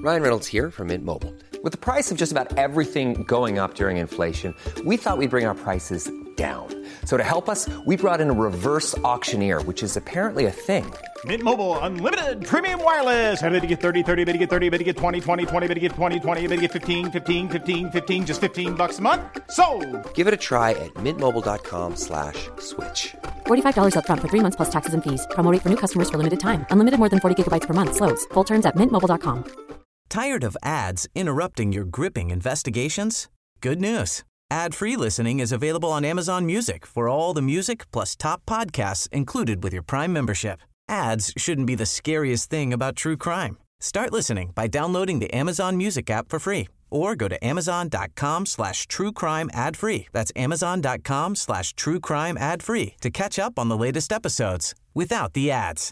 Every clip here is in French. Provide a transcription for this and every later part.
Ryan Reynolds here from Mint Mobile. With the price of just about everything going up during inflation, we thought we'd bring our prices down. So to help us, we brought in a reverse auctioneer, which is apparently a thing. Mint Mobile Unlimited Premium Wireless. How to get 30, 30, bit to get 30, bit to get 20, 20, 20, bit to get 20, 20, bit to get 15, 15, 15, 15, just $15 a month? Sold! Give it a try at mintmobile.com/switch. $45 up front for 3 months plus taxes and fees. Promo rate for new customers for limited time. Unlimited more than 40 gigabytes per month. Slows full terms at mintmobile.com. Tired of ads interrupting your gripping investigations? Good news. Ad-free listening is available on Amazon Music for all the music plus top podcasts included with your Prime membership. Ads shouldn't be the scariest thing about true crime. Start listening by downloading the Amazon Music app for free or go to amazon.com/truecrime ad-free. That's amazon.com/truecrime ad-free to catch up on the latest episodes without the ads.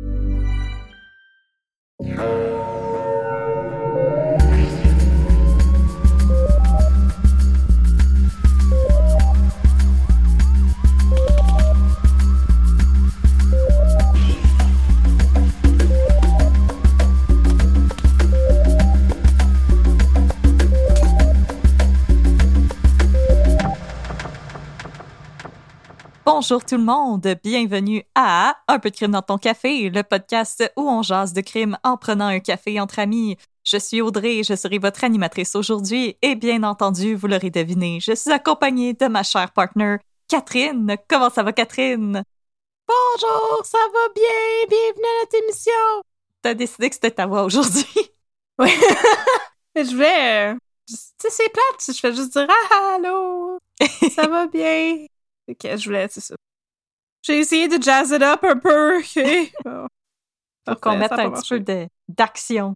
Bonjour tout le monde, bienvenue à Un peu de crime dans ton café, le podcast où on jase de crime en prenant un café entre amis. Je suis Audrey, je serai votre animatrice aujourd'hui et bien entendu, vous l'aurez deviné, je suis accompagnée de ma chère partner, Catherine. Comment ça va, Catherine? Bonjour, ça va bien, bienvenue à notre émission. T'as décidé que c'était ta voix aujourd'hui? Oui, je vais... tu sais, c'est plate, je fais juste dire « Ah, allô, ça va bien. » Ok, je voulais, c'est ça. J'ai essayé de jazz it up un peu, ok? Bon. Pour qu'on mette un petit peu d'action.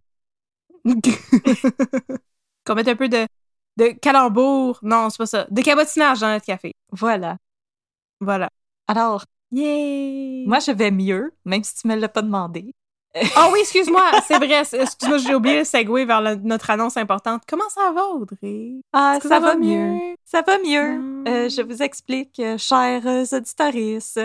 Qu'on mette un peu de calembour. Non, c'est pas ça. De cabotinage dans notre café. Voilà. Alors, yay! moi, je vais mieux, même si tu me l'as pas demandé. Oh oui, excuse-moi, c'est vrai. Excuse-moi, j'ai oublié le segue vers notre annonce importante. Comment ça va, Audrey? Ah, ça va mieux. Ça va mieux. Je vous explique, chers auditoristes.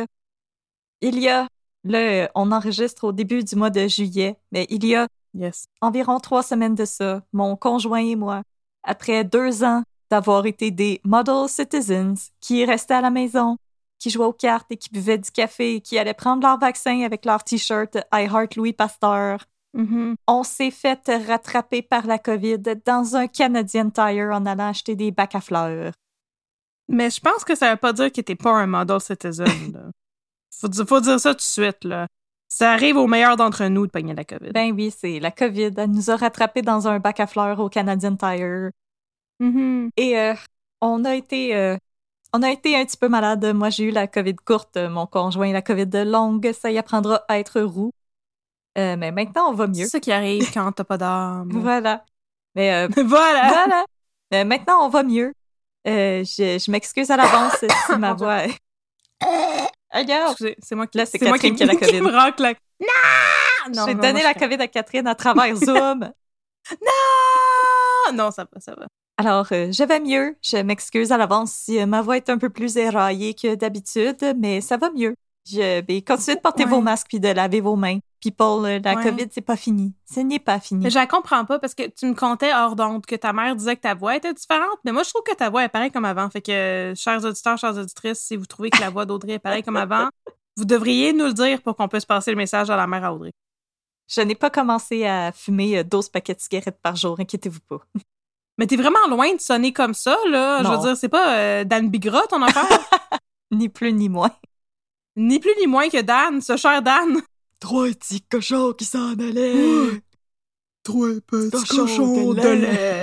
On enregistre au début du mois de juillet, mais il y a environ 3 semaines de ça, mon conjoint et moi, après 2 ans d'avoir été des model citizens qui restaient à la maison, qui jouaient aux cartes et qui buvaient du café, qui allaient prendre leur vaccin avec leur t-shirt I Heart Louis Pasteur. Mm-hmm. On s'est fait rattraper par la COVID dans un Canadian Tire en allant acheter des bacs à fleurs. Mais je pense que ça veut pas dire que t'es pas un model citizen, là. Faut dire ça tout de suite, là. Ça arrive aux meilleurs d'entre nous de pogner la COVID. Ben oui, c'est la COVID. Elle nous a rattrapés dans un bac à fleurs au Canadian Tire. Mm-hmm. Et on a été un petit peu malade. Moi, j'ai eu la COVID courte. Mon conjoint, la COVID longue. Ça y apprendra à être roux. Mais maintenant, on va mieux. C'est ça qui arrive quand t'as pas d'âme. Voilà. Mais voilà. Mais maintenant, on va mieux. Je m'excuse à l'avance si ma voix... Regarde! Excusez, c'est moi qui... Là, c'est Catherine qui a la COVID. Qui me racle la... Non! J'ai donné la COVID à Catherine à travers Zoom. Non, ça va. Alors, je vais mieux. Je m'excuse à l'avance si ma voix est un peu plus éraillée que d'habitude, mais ça va mieux. Continuez de porter vos masques puis de laver vos mains. People, la COVID, c'est pas fini. Ce n'est pas fini. Mais je la comprends pas parce que tu me contais hors d'onde que ta mère disait que ta voix était différente, mais moi, je trouve que ta voix est pareille comme avant. Fait que, chers auditeurs, chères auditrices, si vous trouvez que la voix d'Audrey est pareille comme avant, vous devriez nous le dire pour qu'on puisse passer le message à la mère à Audrey. Je n'ai pas commencé à fumer 12 paquets de cigarettes par jour, inquiétez-vous pas. Mais t'es vraiment loin de sonner comme ça, là. Non. Je veux dire, c'est pas Dan Bigra, ton affaire? Ni plus ni moins. Ni plus ni moins que Dan, ce cher Dan. 3 petits cochons qui s'en allaient. 3 petits cochons de lait.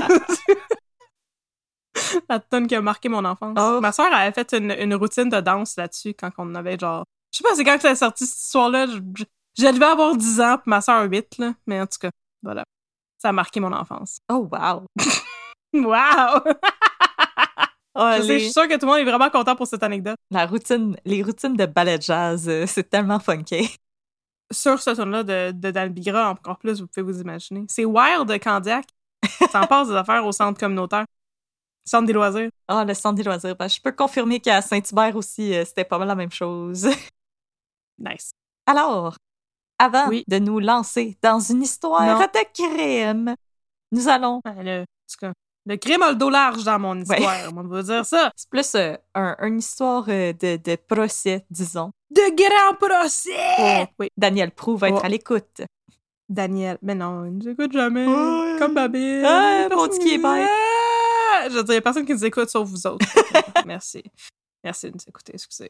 La tonne qui a marqué mon enfance. Oh. Ma soeur avait fait une routine de danse là-dessus quand on avait genre... Je sais pas, c'est quand que ça a sorti cette histoire-là. Je devais avoir 10 ans, puis ma soeur 8, là. Mais en tout cas, voilà. Ça a marqué mon enfance. Oh, wow! Wow! Je suis sûre que tout le monde est vraiment content pour cette anecdote. Les routines de ballet jazz, c'est tellement funky. Sur ce tune-là de Dan Bigra, encore plus, vous pouvez vous imaginer. C'est Wild de Candiac. Ça en passe des affaires au centre communautaire. Centre des loisirs. Ah, le centre des loisirs. Ben, je peux confirmer qu'à Saint-Hubert aussi, c'était pas mal la même chose. Nice. Alors, avant de nous lancer dans une histoire de crime, nous allons... Le crime a le dos large dans mon histoire, on va dire ça. C'est plus une histoire de procès, disons. De grand procès! Oui. Daniel Proulx va être à l'écoute. Daniel, mais non, il nous écoute jamais. Comme Babine. Mon petit qui est bête. Je veux dire, il n'y a personne qui nous écoute sauf vous autres. Merci. Merci de nous écouter, excusez.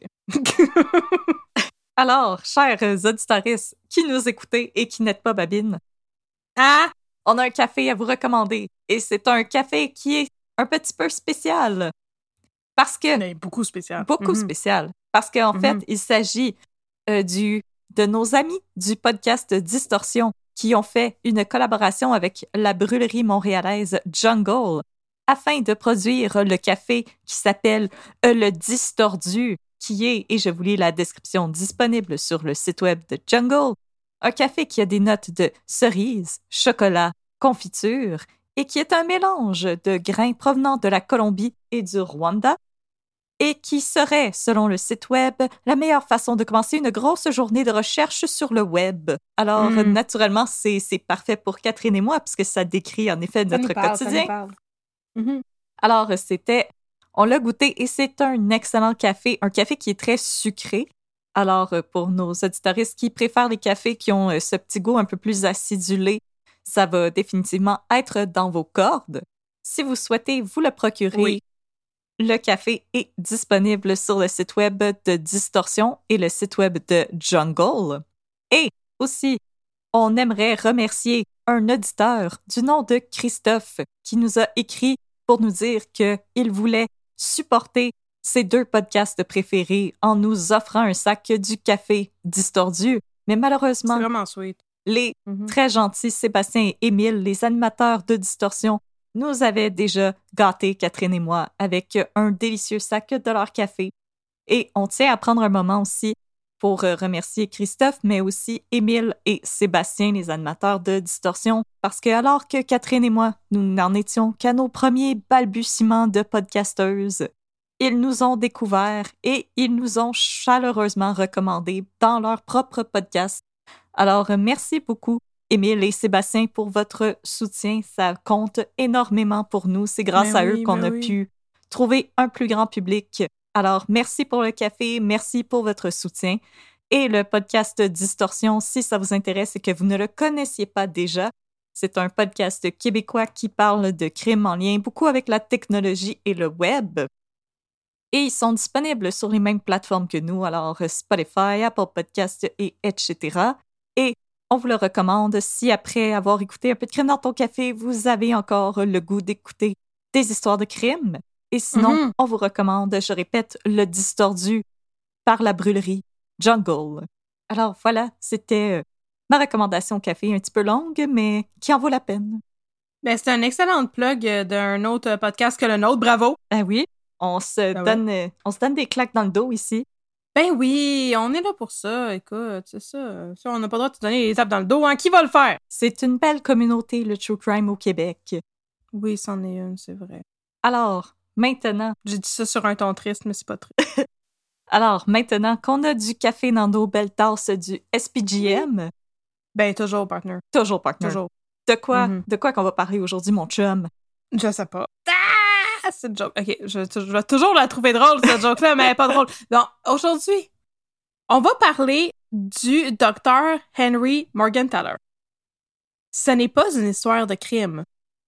Alors, chers auditoristes qui nous écoutez et qui n'êtes pas Babine, on a un café à vous recommander. Et c'est un café qui est un petit peu spécial. Parce que... Mais beaucoup spécial. Beaucoup spécial. Parce qu'en fait, il s'agit de nos amis du podcast Distorsion qui ont fait une collaboration avec la brûlerie montréalaise Jungle afin de produire le café qui s'appelle le Distordu, qui est, et je vous lis la description disponible sur le site web de Jungle, un café qui a des notes de cerise, chocolat, confiture et qui est un mélange de grains provenant de la Colombie et du Rwanda et qui serait, selon le site web, la meilleure façon de commencer une grosse journée de recherche sur le web. Alors, naturellement, c'est parfait pour Catherine et moi puisque ça décrit en effet notre quotidien. Alors, on l'a goûté et c'est un excellent café, un café qui est très sucré. Alors, pour nos auditoristes qui préfèrent les cafés qui ont ce petit goût un peu plus acidulé, ça va définitivement être dans vos cordes. Si vous souhaitez vous le procurer, le café est disponible sur le site web de Distorsion et le site web de Jungle. Et aussi, on aimerait remercier un auditeur du nom de Christophe qui nous a écrit pour nous dire qu'il voulait supporter ses 2 podcasts préférés en nous offrant un sac du café Distordu. Mais malheureusement, c'est vraiment sweet. Les très gentils Sébastien et Émile, les animateurs de Distorsion, nous avaient déjà gâtés, Catherine et moi, avec un délicieux sac de leur café. Et on tient à prendre un moment aussi pour remercier Christophe, mais aussi Émile et Sébastien, les animateurs de Distorsion, parce que alors que Catherine et moi, nous n'en étions qu'à nos premiers balbutiements de podcasteuses, ils nous ont découverts et ils nous ont chaleureusement recommandés dans leur propre podcast. Alors, merci beaucoup, Émile et Sébastien, pour votre soutien. Ça compte énormément pour nous. C'est grâce à eux qu'on a pu trouver un plus grand public. Alors, merci pour le café, merci pour votre soutien. Et le podcast Distorsion, si ça vous intéresse et que vous ne le connaissiez pas déjà, c'est un podcast québécois qui parle de crimes en lien beaucoup avec la technologie et le web. Et ils sont disponibles sur les mêmes plateformes que nous, alors Spotify, Apple Podcasts et etc. Et on vous le recommande si après avoir écouté un peu de crime dans ton café, vous avez encore le goût d'écouter des histoires de crimes. Et sinon, on vous recommande, je répète, le Distordu par la brûlerie Jungle. Alors voilà, c'était ma recommandation café un petit peu longue, mais qui en vaut la peine. Ben, c'est un excellent plug d'un autre podcast que le nôtre, bravo! Ben oui, on se donne des claques dans le dos ici. Ben oui, on est là pour ça, écoute, c'est ça. On n'a pas le droit de te donner les tapes dans le dos, hein? Qui va le faire? C'est une belle communauté, le True Crime au Québec. Oui, c'en est une, c'est vrai. Alors, maintenant... J'ai dit ça sur un ton triste, mais c'est pas triste. Alors, maintenant qu'on a du café dans nos belles tasses du SPGM... Ben, toujours, partner. Toujours, partner. Toujours. De quoi qu'on va parler aujourd'hui, mon chum? Je sais pas. Ah, cette joke. OK, je vais toujours la trouver drôle, cette joke-là, mais elle est pas drôle. Donc, aujourd'hui, on va parler du Dr. Henry Morgentaler. Ce n'est pas une histoire de crime.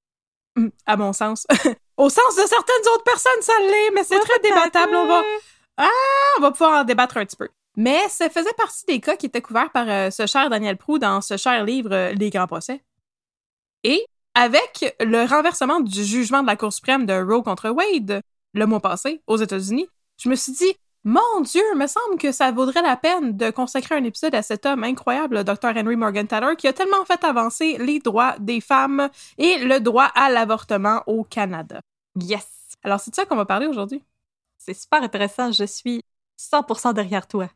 À mon sens. Au sens de certaines autres personnes, ça l'est, mais c'est très débattable. On va pouvoir en débattre un petit peu. Mais ça faisait partie des cas qui étaient couverts par ce cher Daniel Proulx dans ce cher livre Les Grands Procès. Et avec le renversement du jugement de la Cour suprême de Roe contre Wade le mois passé aux États-Unis, je me suis dit, mon Dieu, me semble que ça vaudrait la peine de consacrer un épisode à cet homme incroyable, le Dr. Henry Morgentaler, qui a tellement fait avancer les droits des femmes et le droit à l'avortement au Canada. Yes! Alors, c'est de ça qu'on va parler aujourd'hui. C'est super intéressant, je suis 100% derrière toi.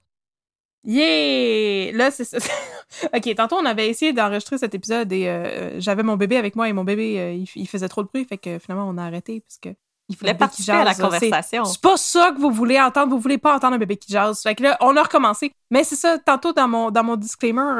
Yeah! Là, c'est ça. OK, tantôt, on avait essayé d'enregistrer cet épisode et j'avais mon bébé avec moi et mon bébé, il faisait trop de bruit, fait que finalement, on a arrêté parce que il voulait participer à la conversation. C'est pas ça que vous voulez entendre, vous voulez pas entendre un bébé qui jase. Fait que là, on a recommencé. Mais c'est ça, tantôt, dans mon disclaimer,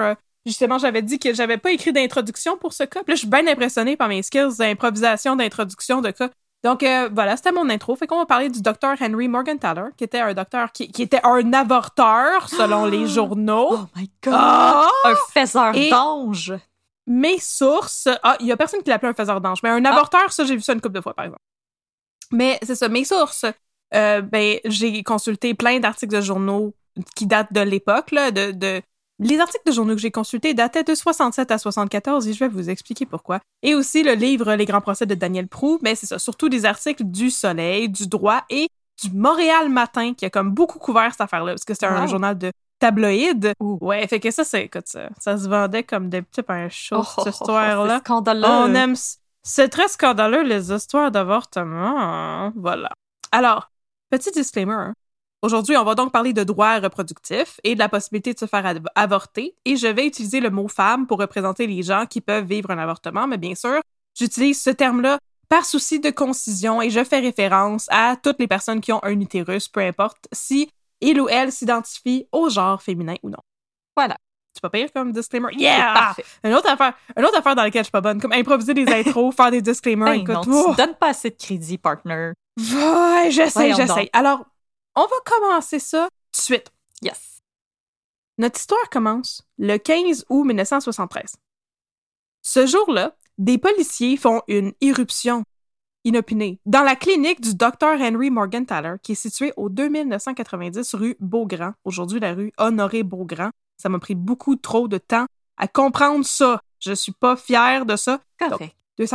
Justement, j'avais dit que j'avais pas écrit d'introduction pour ce cas. Puis là, je suis bien impressionnée par mes skills d'improvisation, d'introduction de cas. Donc, voilà, c'était mon intro. Fait qu'on va parler du docteur Henry Morgentaler, qui était un docteur qui était un avorteur, selon les journaux. Oh my God! Un faiseur d'ange! Mes sources... il y a personne qui l'appelait un faiseur d'ange, mais un avorteur, ça, j'ai vu ça une couple de fois, par exemple. Mais c'est ça, mes sources... j'ai consulté plein d'articles de journaux qui datent de l'époque, là, les articles de journaux que j'ai consultés dataient de 67 à 74 et je vais vous expliquer pourquoi. Et aussi le livre Les Grands Procès de Daniel Proulx, mais c'est ça, surtout des articles du Soleil, du Droit et du Montréal Matin qui a comme beaucoup couvert cette affaire-là parce que c'était un journal de tabloïd. Ouais, fait que ça, écoute, ça se vendait comme des petits pains chauds, cette histoire-là. C'est scandaleux. On aime... C'est très scandaleux, les histoires d'avortement. Voilà. Alors, petit disclaimer, hein. Aujourd'hui, on va donc parler de droits reproductifs et de la possibilité de se faire avorter, et je vais utiliser le mot « femme » pour représenter les gens qui peuvent vivre un avortement, mais bien sûr, j'utilise ce terme-là par souci de concision et je fais référence à toutes les personnes qui ont un utérus, peu importe si il ou elle s'identifie au genre féminin ou non. Voilà. C'est pas pire comme disclaimer? Yeah! Parfait. Une autre affaire dans laquelle je suis pas bonne, comme improviser des intros, faire des disclaimers. Écoute, non, tu donnes pas assez de crédit, partner. Ouais, j'essaie. Alors, on va commencer ça tout de suite. Yes. Notre histoire commence le 15 août 1973. Ce jour-là, des policiers font une irruption inopinée dans la clinique du Dr. Henry Morgentaler, qui est située au 2990 rue Beaugrand, aujourd'hui la rue Honoré-Beaugrand. Ça m'a pris beaucoup trop de temps à comprendre ça. Je suis pas fière de ça. Correct.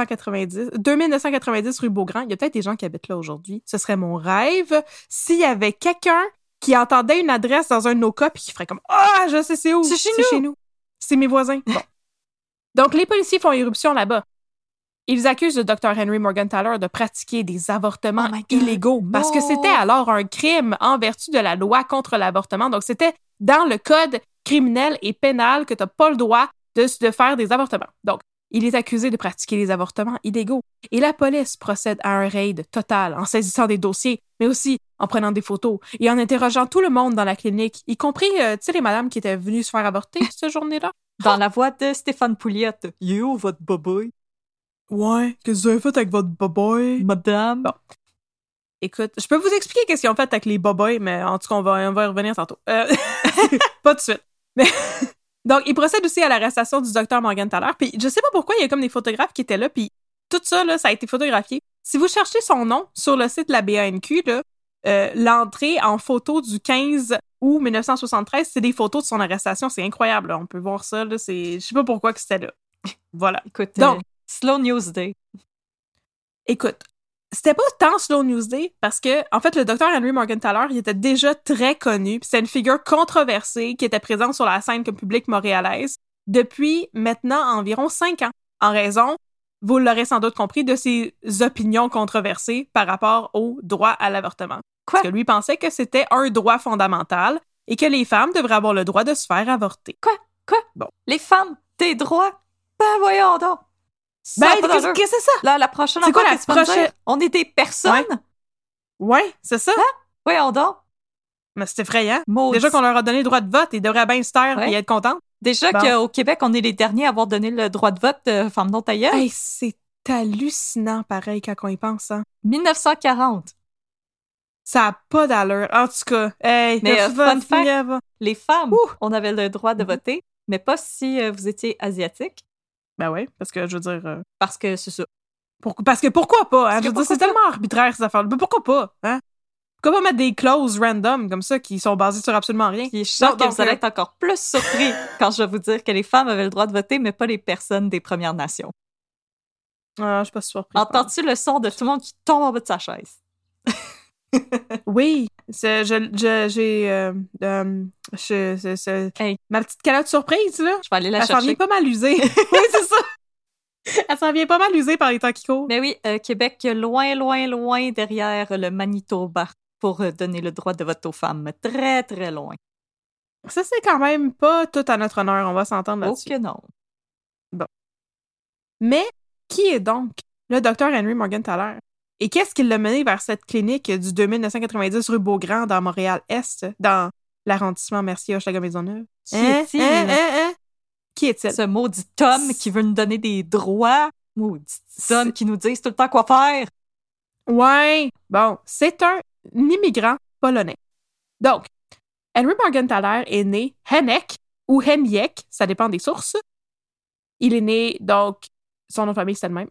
2990 rue Beaugrand. Il y a peut-être des gens qui habitent là aujourd'hui. Ce serait mon rêve. S'il y avait quelqu'un qui entendait une adresse dans un de nos cas puis qui ferait comme « Ah, je sais c'est où! C'est chez nous! C'est mes voisins. » Bon. Donc, les policiers font irruption là-bas. Ils accusent le Dr. Henry Morgentaler de pratiquer des avortements illégaux parce que c'était alors un crime en vertu de la loi contre l'avortement. Donc, c'était dans le code criminel et pénal que tu n'as pas le droit de faire des avortements. Donc, il est accusé de pratiquer des avortements illégaux. Et la police procède à un raid total en saisissant des dossiers, mais aussi en prenant des photos et en interrogeant tout le monde dans la clinique, y compris, tu sais, les madames qui étaient venues se faire avorter cette journée-là. Dans la voix de Stéphane Pouliot. « Yo, votre boboy? » Ouais, qu'est-ce que vous avez fait avec votre boboy? Madame? Bon. Écoute, je peux vous expliquer qu'est-ce qu'ils ont fait avec les boboys, mais en tout cas, on va y revenir tantôt. Pas tout de suite. Mais... Donc, il procède aussi à l'arrestation du docteur Morgentaler. Puis, je sais pas pourquoi, il y a comme des photographes qui étaient là, puis tout ça, là, ça a été photographié. Si vous cherchez son nom sur le site de la BANQ, là, l'entrée en photo du 15 août 1973, c'est des photos de son arrestation. C'est incroyable, là. On peut voir ça, là. Je sais pas pourquoi que c'était là. Voilà. Écoute, donc, Slow News Day. Écoute, c'était pas tant Slow News Day parce que, en fait, le docteur Henry Morgentaler, il était déjà très connu, puis c'est une figure controversée qui était présente sur la scène comme public montréalaise depuis maintenant environ 5 ans, en raison, vous l'aurez sans doute compris, de ses opinions controversées par rapport au droit à l'avortement. Quoi? Parce que lui pensait que c'était un droit fondamental et que les femmes devraient avoir le droit de se faire avorter. Quoi? Bon. Les femmes, tes droits? Ben voyons donc! Qu'est-ce que c'est ça? Là, la prochaine c'est quoi fois la que tu vas me prochaine... dire, on est des personnes? Ouais, c'est ça. Hein? Voyons donc. Mais c'est effrayant. Maudit. Déjà qu'on leur a donné le droit de vote, ils devraient bien se taire et être contents. Déjà qu'au Québec, on est les derniers à avoir donné le droit de vote de femmes non tailleuses. Hey, c'est hallucinant, pareil, quand on y pense. Hein. 1940. Ça a pas d'allure. En tout cas, hey, mais fun fact, les femmes, on avait le droit de voter, mais pas si vous étiez asiatique. Ben oui, parce que je veux dire... Parce que c'est ça. Parce que pourquoi pas, hein? Je veux dire, c'est tellement arbitraire, ces affaires-là. Mais pourquoi pas, hein? Pourquoi pas mettre des clauses random comme ça qui sont basées sur absolument rien? Puis je sens que vous allez être encore plus surpris quand je vais vous dire que les femmes avaient le droit de voter, mais pas les personnes des Premières Nations. Ah, je suis pas surpris. Entends-tu le son de tout le monde qui tombe en bas de sa chaise? Oui, ma petite calotte surprise, là. Je vais aller la chercher. Elle s'en vient pas mal usée. Oui, c'est ça. Elle s'en vient pas mal usée par les temps qui courent. Mais oui, Québec, loin, loin, loin derrière le Manitoba pour donner le droit de vote aux femmes. Très, très loin. Ça, c'est quand même pas tout à notre honneur. On va s'entendre là-dessus. Oh que non. Bon. Mais qui est donc le docteur Henry Morgentaler? Et qu'est-ce qui l'a mené vers cette clinique du 2990 rue Beaugrand dans Montréal-Est, dans l'arrondissement Mercier-Hochelaga-Maisonneuve? Qui est-il? Ce maudit Tom qui veut nous donner des droits. Maudit Tom qui nous dit tout le temps quoi faire. Ouais. Bon, c'est un immigrant polonais. Donc, Henry Morgenthaler est né Hennek ou Heniek, ça dépend des sources. Il est né, donc, son nom de famille, c'est le même.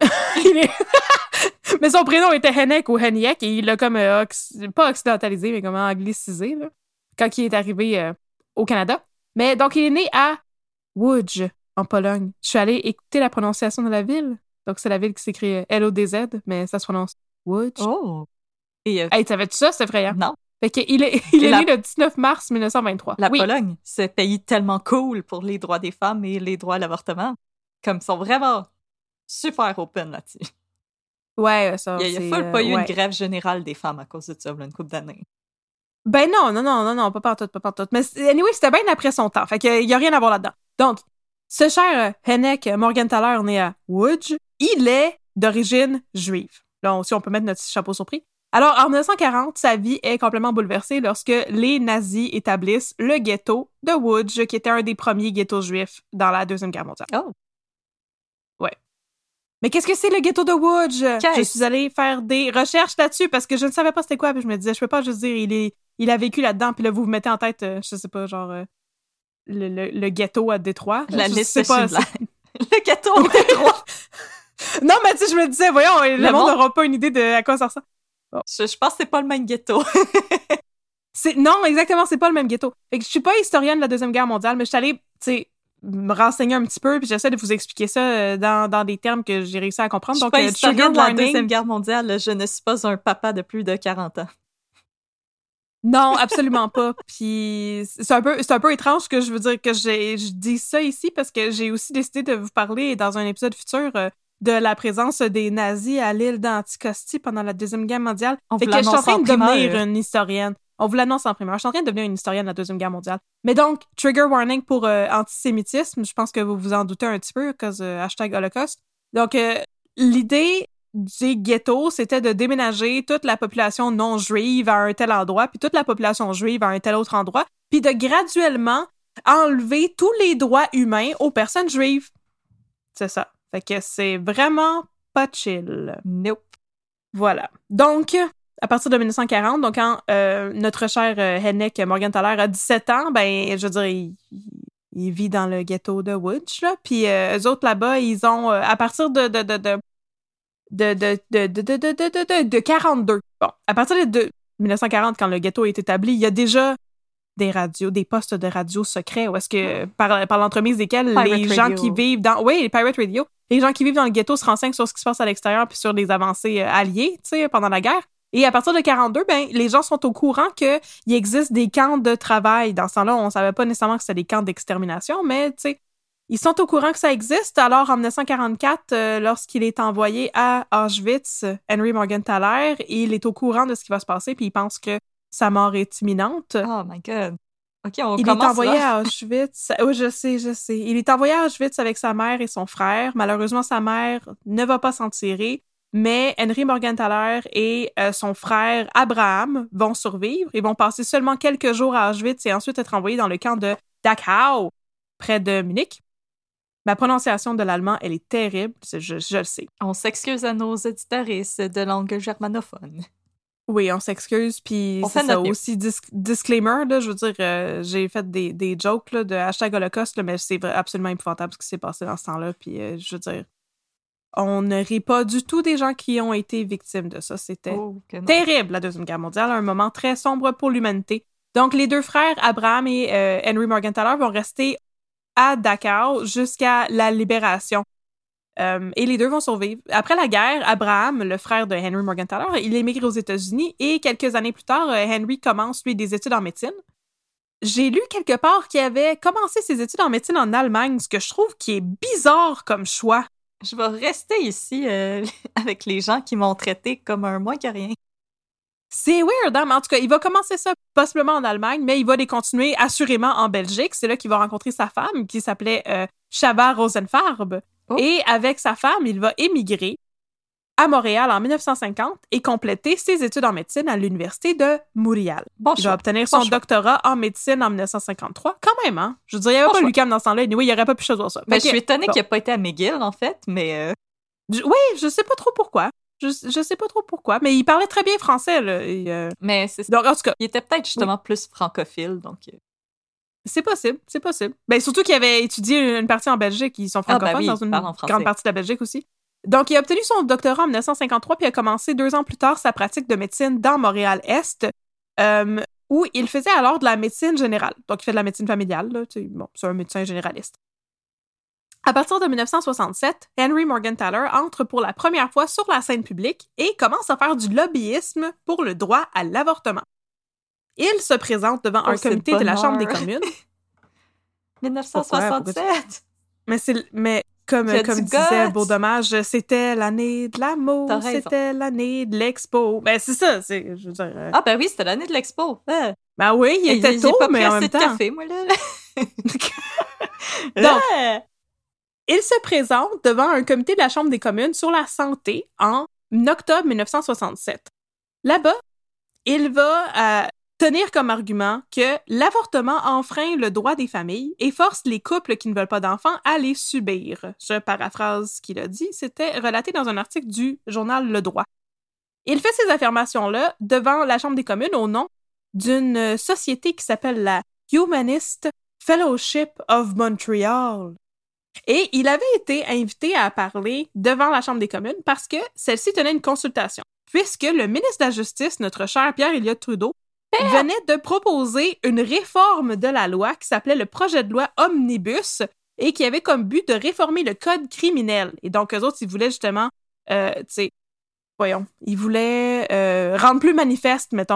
Mais son prénom était Hennek ou Heniek et il l'a comme, pas occidentalisé, mais comme anglicisé, là, quand il est arrivé au Canada. Mais donc, il est né à Łódź, en Pologne. Je suis allée écouter la prononciation de la ville. Donc, c'est la ville qui s'écrit L-O-D-Z, mais ça se prononce Łódź. Oh! Et Hey, savais-tu ça? C'est effrayant. non. Fait qu'il est né le 19 mars 1923. La Pologne, ce pays tellement cool pour les droits des femmes et les droits à l'avortement. Comme ils sont vraiment super open là-dessus. Ouais, ça, il y a pas eu une grève générale des femmes à cause de ça, une couple d'années. Ben non, pas partout. Mais anyway, c'était bien après son temps. Fait qu'il y a rien à voir là-dedans. Donc, ce cher Hennek Morgenthaler, né à Łódź, il est d'origine juive. Là, aussi, on peut mettre notre chapeau surpris. Alors, en 1940, sa vie est complètement bouleversée lorsque les nazis établissent le ghetto de Łódź, qui était un des premiers ghettos juifs dans la Deuxième Guerre mondiale. Oh! Ouais. Mais qu'est-ce que c'est le ghetto de Łódź? Je suis allée faire des recherches là-dessus parce que je ne savais pas c'était quoi, puis je me disais, je peux pas juste dire, il a vécu là-dedans, puis là, vous mettez en tête, je sais pas, genre, le ghetto à Détroit. La je liste sais pas. Le ghetto à Détroit! Non, mais tu sais, je me disais, voyons, le monde n'aura pas une idée de à quoi ça ressemble. Bon. Je pense que c'est pas le même ghetto. Non, exactement, c'est pas le même ghetto. Fait que je suis pas historienne de la Deuxième Guerre mondiale, mais je suis allée, tu sais, me renseigner un petit peu, puis j'essaie de vous expliquer ça dans des termes que j'ai réussi à comprendre. Je suis donc, pas historienne de la warning. Deuxième Guerre mondiale, je ne suis pas un papa de plus de 40 ans. Non, absolument pas. Puis c'est un peu étrange que je veux dire que je dis ça ici parce que j'ai aussi décidé de vous parler dans un épisode futur de la présence des nazis à l'île d'Anticosti pendant la Deuxième Guerre mondiale. Fait que je suis en train de devenir une historienne. On vous l'annonce en primeur. Je suis en train de devenir une historienne de la Deuxième Guerre mondiale. Mais donc, trigger warning pour antisémitisme. Je pense que vous vous en doutez un petit peu, cause hashtag Holocauste. Donc, l'idée du ghetto, c'était de déménager toute la population non juive à un tel endroit, puis toute la population juive à un tel autre endroit, puis de graduellement enlever tous les droits humains aux personnes juives. C'est ça. Fait que c'est vraiment pas chill. Nope. Voilà. Donc, à partir de 1940, donc quand notre cher Hennek Morgenthaler a 17 ans, ben, je veux dire, il vit dans le ghetto de Łódź, là. Puis eux autres, là-bas, ils ont, à partir de 42. Bon, à partir de 1940, quand le ghetto est établi, il y a déjà des radios, des postes de radio secrets où est-ce que, par l'entremise desquels les gens qui vivent dans... Oui, les Pirate Radio. Les gens qui vivent dans le ghetto se renseignent sur ce qui se passe à l'extérieur puis sur les avancées alliées, tu sais, pendant la guerre. Et à partir de 42, ben, les gens sont au courant qu'il existe des camps de travail. Dans ce temps-là, on savait pas nécessairement que c'était des camps d'extermination, mais, tu sais, ils sont au courant que ça existe. Alors, en 1944, lorsqu'il est envoyé à Auschwitz, Henry Morgenthaler, il est au courant de ce qui va se passer puis il pense que sa mort est imminente. Oh my God. OK, on il commence est envoyé là. à Auschwitz. Oui, je sais. Il est envoyé à Auschwitz avec sa mère et son frère. Malheureusement, sa mère ne va pas s'en tirer, mais Henry Morgenthaler et son frère Abraham vont survivre. Ils vont passer seulement quelques jours à Auschwitz et ensuite être envoyés dans le camp de Dachau, près de Munich. Ma prononciation de l'allemand, elle est terrible, je le sais. On s'excuse à nos auditeuristes de langue germanophone. Oui, on s'excuse, puis c'est ça aussi, disclaimer, là, je veux dire, j'ai fait des jokes là, de hashtag Holocauste, là, mais c'est absolument épouvantable ce qui s'est passé dans ce temps-là, puis je veux dire, on ne rit pas du tout des gens qui ont été victimes de ça. C'était terrible, la Deuxième Guerre mondiale, un moment très sombre pour l'humanité. Donc, les deux frères, Abraham et Henry Morgenthaler, vont rester à Dachau jusqu'à la libération. Et les deux vont survivre. Après la guerre, Abraham, le frère de Henry Morgenthaler, il émigre aux États-Unis et quelques années plus tard, Henry commence, lui, des études en médecine. J'ai lu quelque part qu'il avait commencé ses études en médecine en Allemagne, ce que je trouve qui est bizarre comme choix. Je vais rester ici avec les gens qui m'ont traité comme un moins que rien. C'est weird, hein? Mais en tout cas, il va commencer ça possiblement en Allemagne, mais il va les continuer assurément en Belgique. C'est là qu'il va rencontrer sa femme, qui s'appelait Chaba Rosenfarb. Oh. Et avec sa femme, il va émigrer à Montréal en 1950 et compléter ses études en médecine à l'université de Montréal. Il va obtenir son doctorat en médecine en 1953. Quand même, hein? Je veux dire, il n'y avait pas l'UQAM dans ce temps-là. Anyway, il n'y aurait pas pu choisir ça. Je suis étonnée qu'il n'ait pas été à McGill, en fait, mais... Oui, je sais pas trop pourquoi. Je sais pas trop pourquoi, mais il parlait très bien français, là. Et, mais c'est donc, en tout cas, il était peut-être justement plus francophile, donc... C'est possible. Ben, surtout qu'il avait étudié une partie en Belgique, ils sont francophones dans une grande partie de la Belgique aussi. Donc, il a obtenu son doctorat en 1953, puis a commencé 2 ans plus tard sa pratique de médecine dans Montréal-Est, où il faisait alors de la médecine générale. Donc, il fait de la médecine familiale, là, bon, c'est un médecin généraliste. À partir de 1967, Henry Morgentaler entre pour la première fois sur la scène publique et commence à faire du lobbyisme pour le droit à l'avortement. Il se présente devant un comité de la Chambre des communes. 1967! Mais comme disait Beau Dommage, c'était l'année de l'amour, c'était l'année de l'expo. Ben c'est ça, je veux dire... Ah ben oui, c'était l'année de l'expo. Ben oui, il était tôt, mais en même temps... J'ai pas pris assez de café, moi, là. Donc, il se présente devant un comité de la Chambre des communes sur la santé en octobre 1967. Là-bas, il va tenir comme argument que l'avortement enfreint le droit des familles et force les couples qui ne veulent pas d'enfants à les subir. Je paraphrase ce qu'il a dit, c'était relaté dans un article du journal Le Droit. Il fait ces affirmations-là devant la Chambre des communes au nom d'une société qui s'appelle la Humanist Fellowship of Montreal. Et il avait été invité à parler devant la Chambre des communes parce que celle-ci tenait une consultation, puisque le ministre de la Justice, notre cher Pierre Elliott Trudeau, venait de proposer une réforme de la loi qui s'appelait le projet de loi Omnibus et qui avait comme but de réformer le code criminel. Et donc, eux autres, ils voulaient justement, ils voulaient rendre plus manifeste, mettons,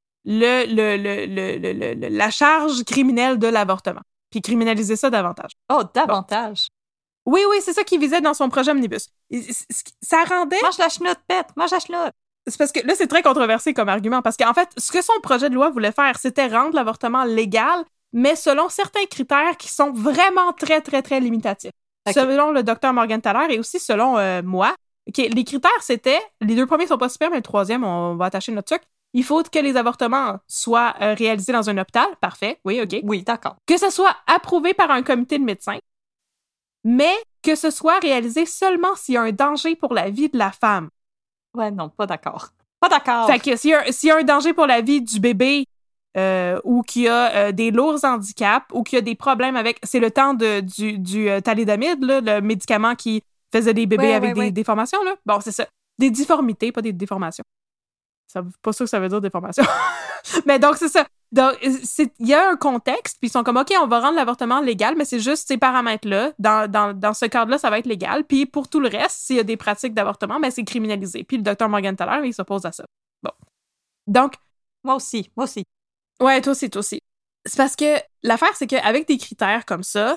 la charge criminelle de l'avortement. Puis criminaliser ça davantage. Oh, davantage? Bon. Oui, c'est ça qu'il visait dans son projet Omnibus. Ça rendait... Mange la chenoute, pète! Mange la chenoute! C'est parce que là, c'est très controversé comme argument, parce qu'en fait, ce que son projet de loi voulait faire, c'était rendre l'avortement légal, mais selon certains critères qui sont vraiment très, très, très limitatifs. Okay. Selon le docteur Morgentaler et aussi selon moi. Okay, les critères, c'était... Les 2 premiers sont pas super, mais le 3e, on va attacher notre truc. Il faut que les avortements soient réalisés dans un hôpital. Parfait. Oui, OK. Oui, d'accord. Que ce soit approuvé par un comité de médecins, mais que ce soit réalisé seulement s'il y a un danger pour la vie de la femme. Ouais, non, pas d'accord. Pas d'accord! Fait que s'il y a un danger pour la vie du bébé ou qu'il y a des lourds handicaps ou qu'il y a des problèmes avec... C'est le temps du thalidomide, là, le médicament qui faisait des bébés avec des déformations. Là. Bon, c'est ça. Des difformités, pas des déformations. Pas sûr que ça veut dire déformation. Mais donc, c'est ça. Donc, il y a un contexte, puis ils sont comme, OK, on va rendre l'avortement légal, mais c'est juste ces paramètres-là. Dans ce cadre-là, ça va être légal. Puis pour tout le reste, s'il y a des pratiques d'avortement, ben c'est criminalisé. Puis le docteur Morgentaler, il s'oppose à ça. Bon. Donc... Moi aussi. Ouais, toi aussi. C'est parce que l'affaire, c'est qu'avec des critères comme ça,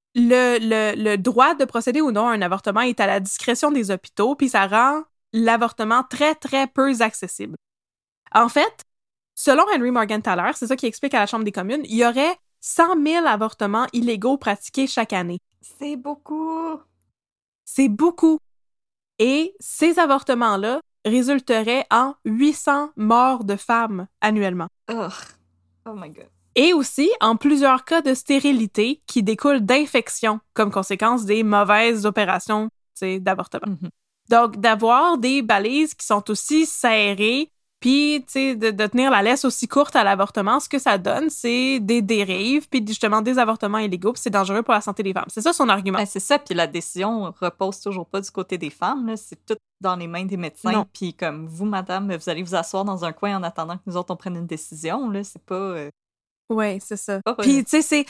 le droit de procéder ou non à un avortement est à la discrétion des hôpitaux, puis ça rend l'avortement très, très peu accessible. En fait, selon Henry Morgentaler, c'est ça qu'il explique à la Chambre des communes, il y aurait 100 000 avortements illégaux pratiqués chaque année. C'est beaucoup! C'est beaucoup! Et ces avortements-là résulteraient en 800 morts de femmes annuellement. Oh my God. Et aussi en plusieurs cas de stérilité qui découlent d'infections comme conséquence des mauvaises opérations d'avortement. Mm-hmm. Donc, d'avoir des balises qui sont aussi serrées, puis, tu sais, de tenir la laisse aussi courte à l'avortement, ce que ça donne, c'est des dérives, puis justement des avortements illégaux, puis c'est dangereux pour la santé des femmes. C'est ça son argument. Ben, c'est ça, puis la décision repose toujours pas du côté des femmes, là. C'est tout dans les mains des médecins, puis comme vous, madame, vous allez vous asseoir dans un coin en attendant que nous autres, on prenne une décision, là. C'est pas... Oui, c'est ça. Puis, tu sais,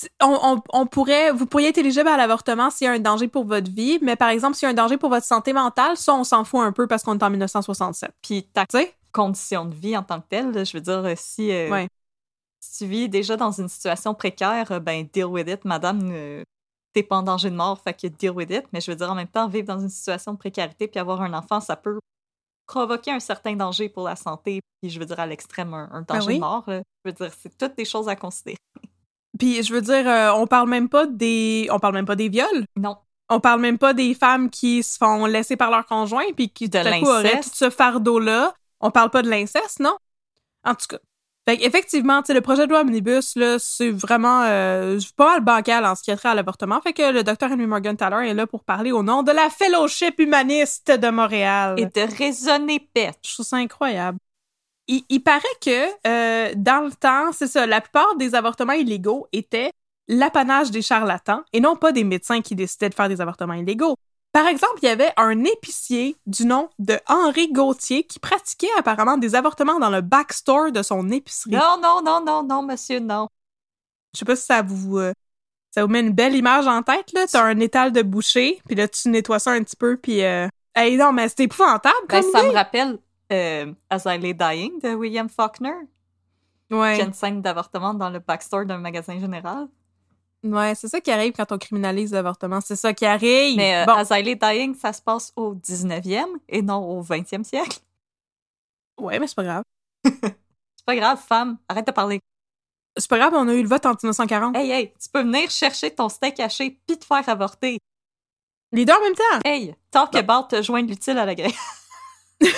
vous pourriez être éligible à l'avortement s'il y a un danger pour votre vie, mais par exemple, s'il y a un danger pour votre santé mentale, ça, on s'en fout un peu parce qu'on est en 1967. Puis ta condition de vie en tant que telle, je veux dire, si tu vis déjà dans une situation précaire, ben deal with it, madame, t'es pas en danger de mort, fait que deal with it, mais je veux dire, en même temps, vivre dans une situation de précarité puis avoir un enfant, ça peut provoquer un certain danger pour la santé, puis je veux dire, à l'extrême, un danger de mort, là. Je veux dire, c'est toutes des choses à considérer. Puis je veux dire, on parle même pas des viols. Non. On parle même pas des femmes qui se font laisser par leur conjoint puis qui, tout à coup, auraient tout ce fardeau-là. On parle pas de l'inceste, non? En tout cas. Fait qu'effectivement, tu sais, le projet de loi Omnibus, là, c'est vraiment pas mal bancal en ce qui a trait à l'avortement. Fait que le Dr. Henry Morgan Taylor est là pour parler au nom de la Fellowship humaniste de Montréal. Et de raisonner pète. Je trouve ça incroyable. Il paraît que dans le temps, c'est ça, la plupart des avortements illégaux étaient l'apanage des charlatans et non pas des médecins qui décidaient de faire des avortements illégaux. Par exemple, il y avait un épicier du nom de Henri Gauthier qui pratiquait apparemment des avortements dans le backstore de son épicerie. Non, monsieur, non. Je sais pas si ça vous met une belle image en tête, là. T'as un étal de boucher, puis là, tu nettoies ça un petit peu, puis... Hey, non, mais c'est épouvantable, comme ça me rappelle As I Lay Dying de William Faulkner. Ouais. Il y a une scène d'avortement dans le backstore d'un magasin général. Ouais, c'est ça qui arrive quand on criminalise l'avortement. C'est ça qui arrive. Mais bon. As I Lay Dying, ça se passe au 19e et non au 20e siècle. Ouais, mais c'est pas grave. C'est pas grave, femme. Arrête de parler. C'est pas grave, on a eu le vote en 1940. Hey, tu peux venir chercher ton steak haché pis te faire avorter. Les deux en même temps. Hey, talk about te joindre l'utile à la grève. Tu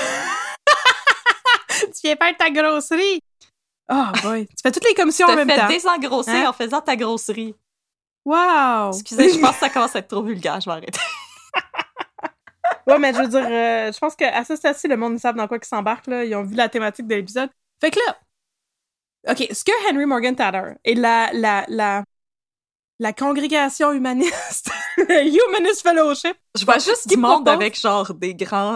viens faire ta grosserie. Oh boy, tu fais toutes les commissions en même temps. Tu te fais désengrosser en faisant ta grosserie. Wow! Excusez, je pense que ça commence à être trop vulgaire, je vais arrêter. Ouais, mais je veux dire, je pense qu'à ce stade-ci, le monde, ils savent dans quoi ils s'embarquent, là. Ils ont vu la thématique de l'épisode. Fait que là, OK, ce que Henry Morgan Taylor et la congrégation humaniste, Humanist Fellowship... Je vois juste du monde avec genre des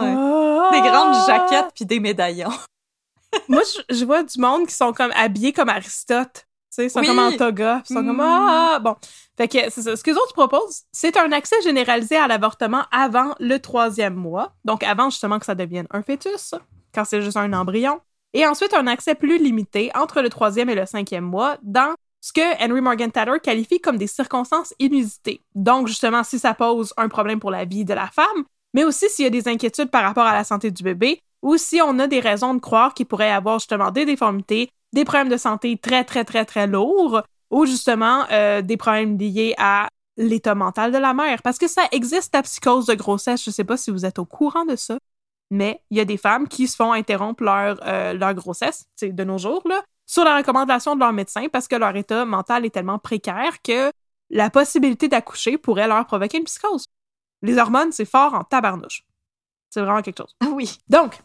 grandes jaquettes puis des médaillons. Moi, je vois du monde qui sont comme habillés comme Aristote. Tu sais, ils sont comme en toga. Ils sont comme bon. Fait que c'est ça. Ce que les autres proposent, c'est un accès généralisé à l'avortement avant le 3e mois. Donc, avant justement que ça devienne un fœtus, quand c'est juste un embryon. Et ensuite, un accès plus limité entre le 3e et le 5e mois dans ce que Henry Morgan Taylor qualifie comme des circonstances inusitées. Donc, justement, si ça pose un problème pour la vie de la femme, mais aussi s'il y a des inquiétudes par rapport à la santé du bébé, ou si on a des raisons de croire qu'il pourrait y avoir justement des déformités, des problèmes de santé très, très, très, très lourds, ou justement des problèmes liés à l'état mental de la mère. Parce que ça existe, la psychose de grossesse. Je sais pas si vous êtes au courant de ça, mais il y a des femmes qui se font interrompre leur grossesse, de nos jours, là, sur la recommandation de leur médecin parce que leur état mental est tellement précaire que la possibilité d'accoucher pourrait leur provoquer une psychose. Les hormones, c'est fort en tabarnouche. C'est vraiment quelque chose. Oui. Donc,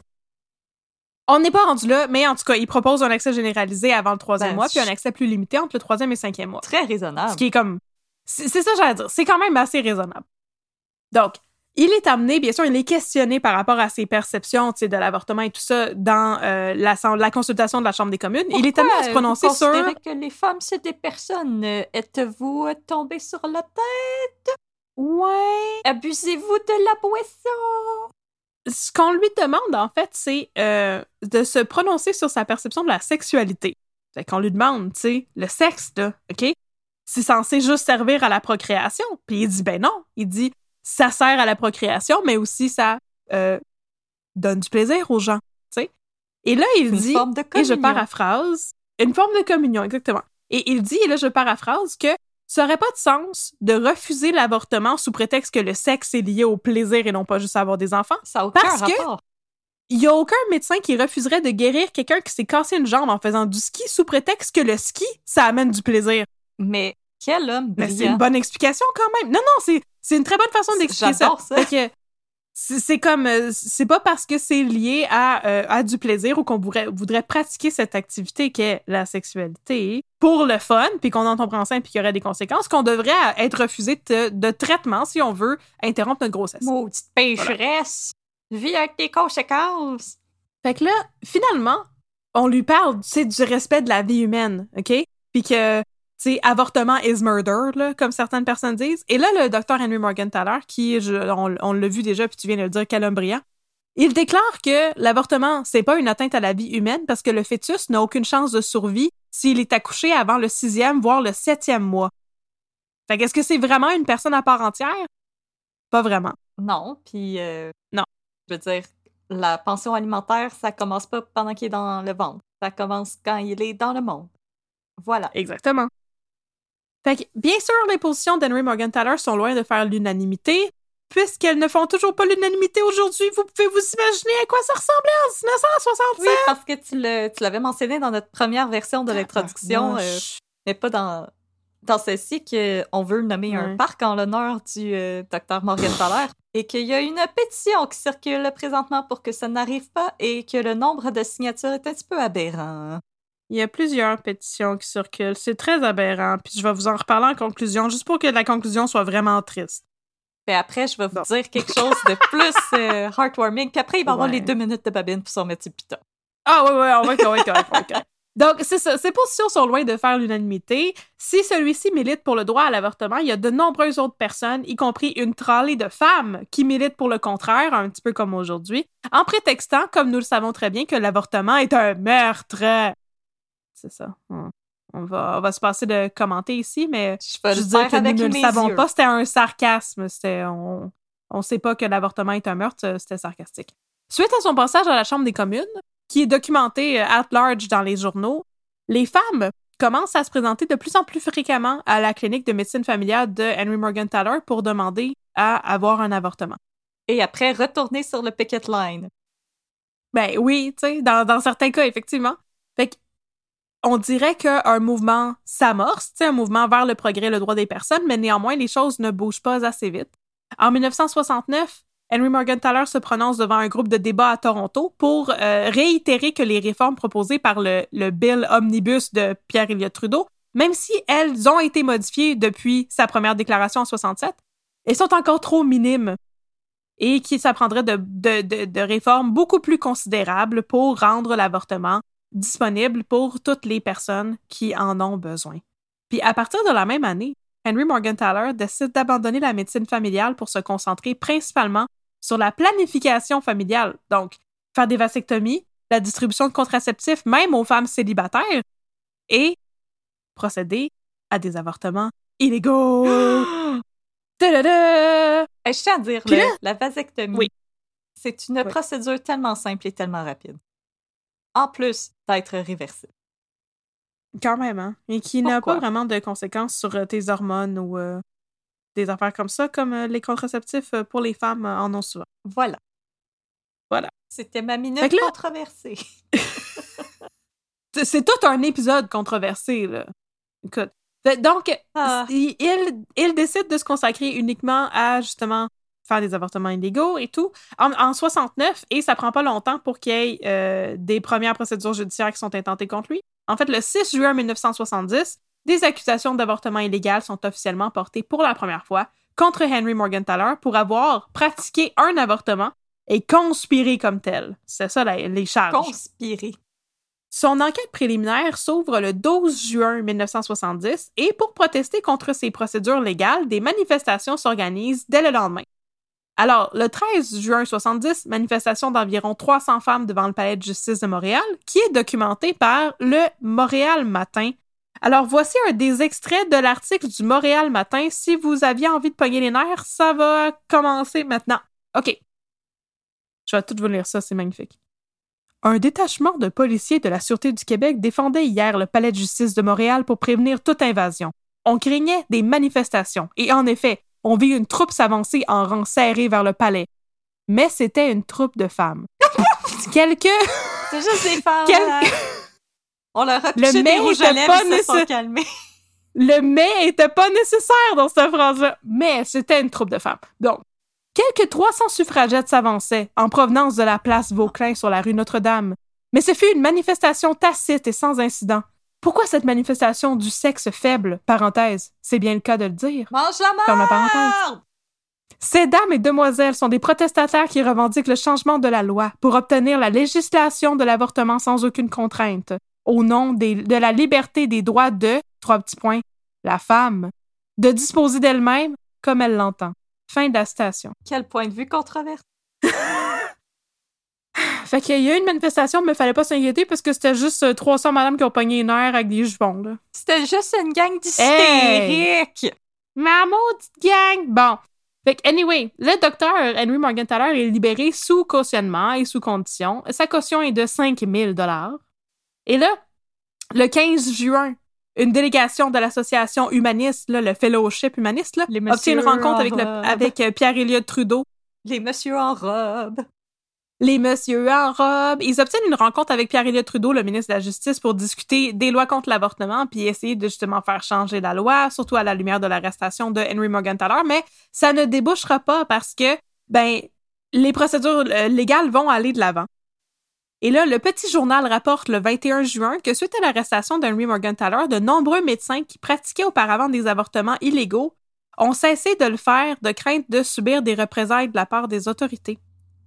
on n'est pas rendu là, mais en tout cas, il propose un accès généralisé avant le 3e mois, puis un accès plus limité entre le 3e et le 5e mois. Très raisonnable. Ce qui est comme... C'est ça, j'allais dire. C'est quand même assez raisonnable. Donc, il est amené, bien sûr, il est questionné par rapport à ses perceptions, tu sais, de l'avortement et tout ça dans la consultation de la Chambre des communes. Pourquoi il est amené à se prononcer vous sur... considérez que les femmes, c'est des personnes. Êtes-vous tombé sur la tête? Ouais. Abusez-vous de la boisson? Ce qu'on lui demande, en fait, c'est de se prononcer sur sa perception de la sexualité. Fait qu'on lui demande, tu sais, le sexe, là, OK? C'est censé juste servir à la procréation. Puis il dit, ben non. Il dit, ça sert à la procréation, mais aussi ça donne du plaisir aux gens, tu sais. Et là, il dit, et je paraphrase, une forme de communion, exactement. Et il dit, et là, je paraphrase, que ça n'aurait pas de sens de refuser l'avortement sous prétexte que le sexe est lié au plaisir et non pas juste à avoir des enfants. Ça n'a aucun parce rapport. Il n'y a aucun médecin qui refuserait de guérir quelqu'un qui s'est cassé une jambe en faisant du ski sous prétexte que le ski, ça amène du plaisir. Mais quel homme brillant. Mais c'est une bonne explication quand même. Non, c'est une très bonne façon d'expliquer ça. J'adore ça. Fait que c'est comme... c'est pas parce que c'est lié à du plaisir ou qu'on voudrait pratiquer cette activité qu'est la sexualité pour le fun, puis qu'on en tombe enceinte puis qu'il y aurait des conséquences, qu'on devrait être refusé de traitement si on veut interrompre notre grossesse. Maudite pécheresse! Voilà. Vis avec tes conséquences! Fait que là, finalement, on lui parle, tu sais, du respect de la vie humaine, OK? Puis que... tu sais, avortement is murder, là, comme certaines personnes disent. Et là, le docteur Henry Morgan Taylor, on l'a vu déjà, puis tu viens de le dire, quel homme brillant, il déclare que l'avortement, c'est pas une atteinte à la vie humaine parce que le fœtus n'a aucune chance de survie s'il est accouché avant le 6e, voire le 7e mois. Fait qu'est-ce que c'est vraiment une personne à part entière? Pas vraiment. Non, puis... non. Je veux dire, la pension alimentaire, ça commence pas pendant qu'il est dans le ventre. Ça commence quand il est dans le monde. Voilà. Exactement. Fait que, bien sûr, les positions d'Henry Morgentaler sont loin de faire l'unanimité, puisqu'elles ne font toujours pas l'unanimité aujourd'hui. Vous pouvez vous imaginer à quoi ça ressemblait en 1967? Oui, parce que tu l'avais mentionné dans notre première version de l'introduction, mais pas dans celle-ci, qu'on veut nommer un parc en l'honneur du Dr. Morgentaler et qu'il y a une pétition qui circule présentement pour que ça n'arrive pas et que le nombre de signatures est un petit peu aberrant. Il y a plusieurs pétitions qui circulent. C'est très aberrant. Puis je vais vous en reparler en conclusion, juste pour que la conclusion soit vraiment triste. Puis après, je vais vous dire quelque chose de plus heartwarming. Puis après, il va y avoir les 2 minutes de Babine pour s'en mettre sur le piton. Ah oui, on va correct. Donc, c'est ça. Ces positions sont loin de faire l'unanimité. Si celui-ci milite pour le droit à l'avortement, il y a de nombreuses autres personnes, y compris une trolley de femmes, qui militent pour le contraire, un petit peu comme aujourd'hui, en prétextant, comme nous le savons très bien, que l'avortement est un meurtre. C'est ça. On va se passer de commenter ici, mais je veux dire que nous ne le savons pas. C'était un sarcasme. On sait pas que l'avortement est un meurtre. C'était sarcastique. Suite à son passage à la Chambre des communes, qui est documenté at large dans les journaux, les femmes commencent à se présenter de plus en plus fréquemment à la clinique de médecine familiale de Henry Morgentaler pour demander à avoir un avortement. Et après, retourner sur le picket line. Ben oui, tu sais, dans certains cas, effectivement. Fait on dirait qu'un mouvement s'amorce, un mouvement vers le progrès et le droit des personnes, mais néanmoins, les choses ne bougent pas assez vite. En 1969, Henry Morgentaler se prononce devant un groupe de débat à Toronto pour réitérer que les réformes proposées par le Bill Omnibus de Pierre Elliott Trudeau, même si elles ont été modifiées depuis sa première déclaration en 67, elles sont encore trop minimes et qu'il s'apprendrait de réformes beaucoup plus considérables pour rendre l'avortement disponible pour toutes les personnes qui en ont besoin. Puis à partir de la même année, Henry Morgentaler décide d'abandonner la médecine familiale pour se concentrer principalement sur la planification familiale, donc faire des vasectomies, la distribution de contraceptifs même aux femmes célibataires et procéder à des avortements illégaux. Je tiens à dire, la vasectomie, c'est une procédure tellement simple et tellement rapide. En plus d'être réversible. Quand même, hein? Et qui n'a pas vraiment de conséquences sur tes hormones ou des affaires comme ça, comme les contraceptifs pour les femmes en ont souvent. Voilà. C'était ma minute controversée. C'est tout un épisode controversé, là. Écoute. Donc, il décide de se consacrer uniquement à, justement, faire des avortements illégaux et tout, en 69, et ça prend pas longtemps pour qu'il y ait des premières procédures judiciaires qui sont intentées contre lui. En fait, le 6 juin 1970, des accusations d'avortement illégal sont officiellement portées pour la première fois contre Henry Morgentaler pour avoir pratiqué un avortement et conspiré comme tel. C'est ça les charges. Conspiré. Son enquête préliminaire s'ouvre le 12 juin 1970 et pour protester contre ces procédures légales, des manifestations s'organisent dès le lendemain. Alors, le 13 juin 70, manifestation d'environ 300 femmes devant le palais de justice de Montréal, qui est documenté par le Montréal Matin. Alors, voici un des extraits de l'article du Montréal Matin. Si vous aviez envie de pogner les nerfs, ça va commencer maintenant. OK. Je vais tout vous lire ça, c'est magnifique. Un détachement de policiers de la Sûreté du Québec défendait hier le palais de justice de Montréal pour prévenir toute invasion. On craignait des manifestations, et en effet, on vit une troupe s'avancer en rang serré vers le palais. Mais c'était une troupe de femmes. C'est juste des femmes. On leur a piché des rouges à lèvres, ils se sont calmés. Le « mais » était pas nécessaire dans cette phrase-là. Mais c'était une troupe de femmes. Donc, quelques 300 suffragettes s'avançaient en provenance de la place Vauclin sur la rue Notre-Dame. Mais ce fut une manifestation tacite et sans incident. Pourquoi cette manifestation du sexe faible, parenthèse, c'est bien le cas de le dire. Mange la merde! Ferme la parenthèse. Ces dames et demoiselles sont des protestataires qui revendiquent le changement de la loi pour obtenir la législation de l'avortement sans aucune contrainte, au nom de la liberté des droits de, 3 petits points, la femme, de disposer d'elle-même comme elle l'entend. Fin de la citation. Quel point de vue controversé. Fait qu'il y a eu une manifestation, mais il fallait pas s'inquiéter parce que c'était juste 300 madames qui ont pogné une heure avec des jupons, là. C'était juste une gang d'hystériques. Hey! Ma maudite gang! Bon. Fait que, anyway, le docteur Henry Morgentaler est libéré sous cautionnement et sous condition. Sa caution est de 5 000 $. Et là, le 15 juin une délégation de l'association humaniste, là, le fellowship humaniste, là, obtient une rencontre avec Pierre-Éliott Trudeau. Les messieurs en robe. Les messieurs en robe. Ils obtiennent une rencontre avec Pierre-Éliott Trudeau, le ministre de la Justice, pour discuter des lois contre l'avortement puis essayer de justement faire changer la loi, surtout à la lumière de l'arrestation de Henry Morgentaler. Mais ça ne débouchera pas parce que, les procédures légales vont aller de l'avant. Et là, le Petit Journal rapporte le 21 juin que suite à l'arrestation d'Henry Morgentaler, de nombreux médecins qui pratiquaient auparavant des avortements illégaux ont cessé de le faire de crainte de subir des représailles de la part des autorités.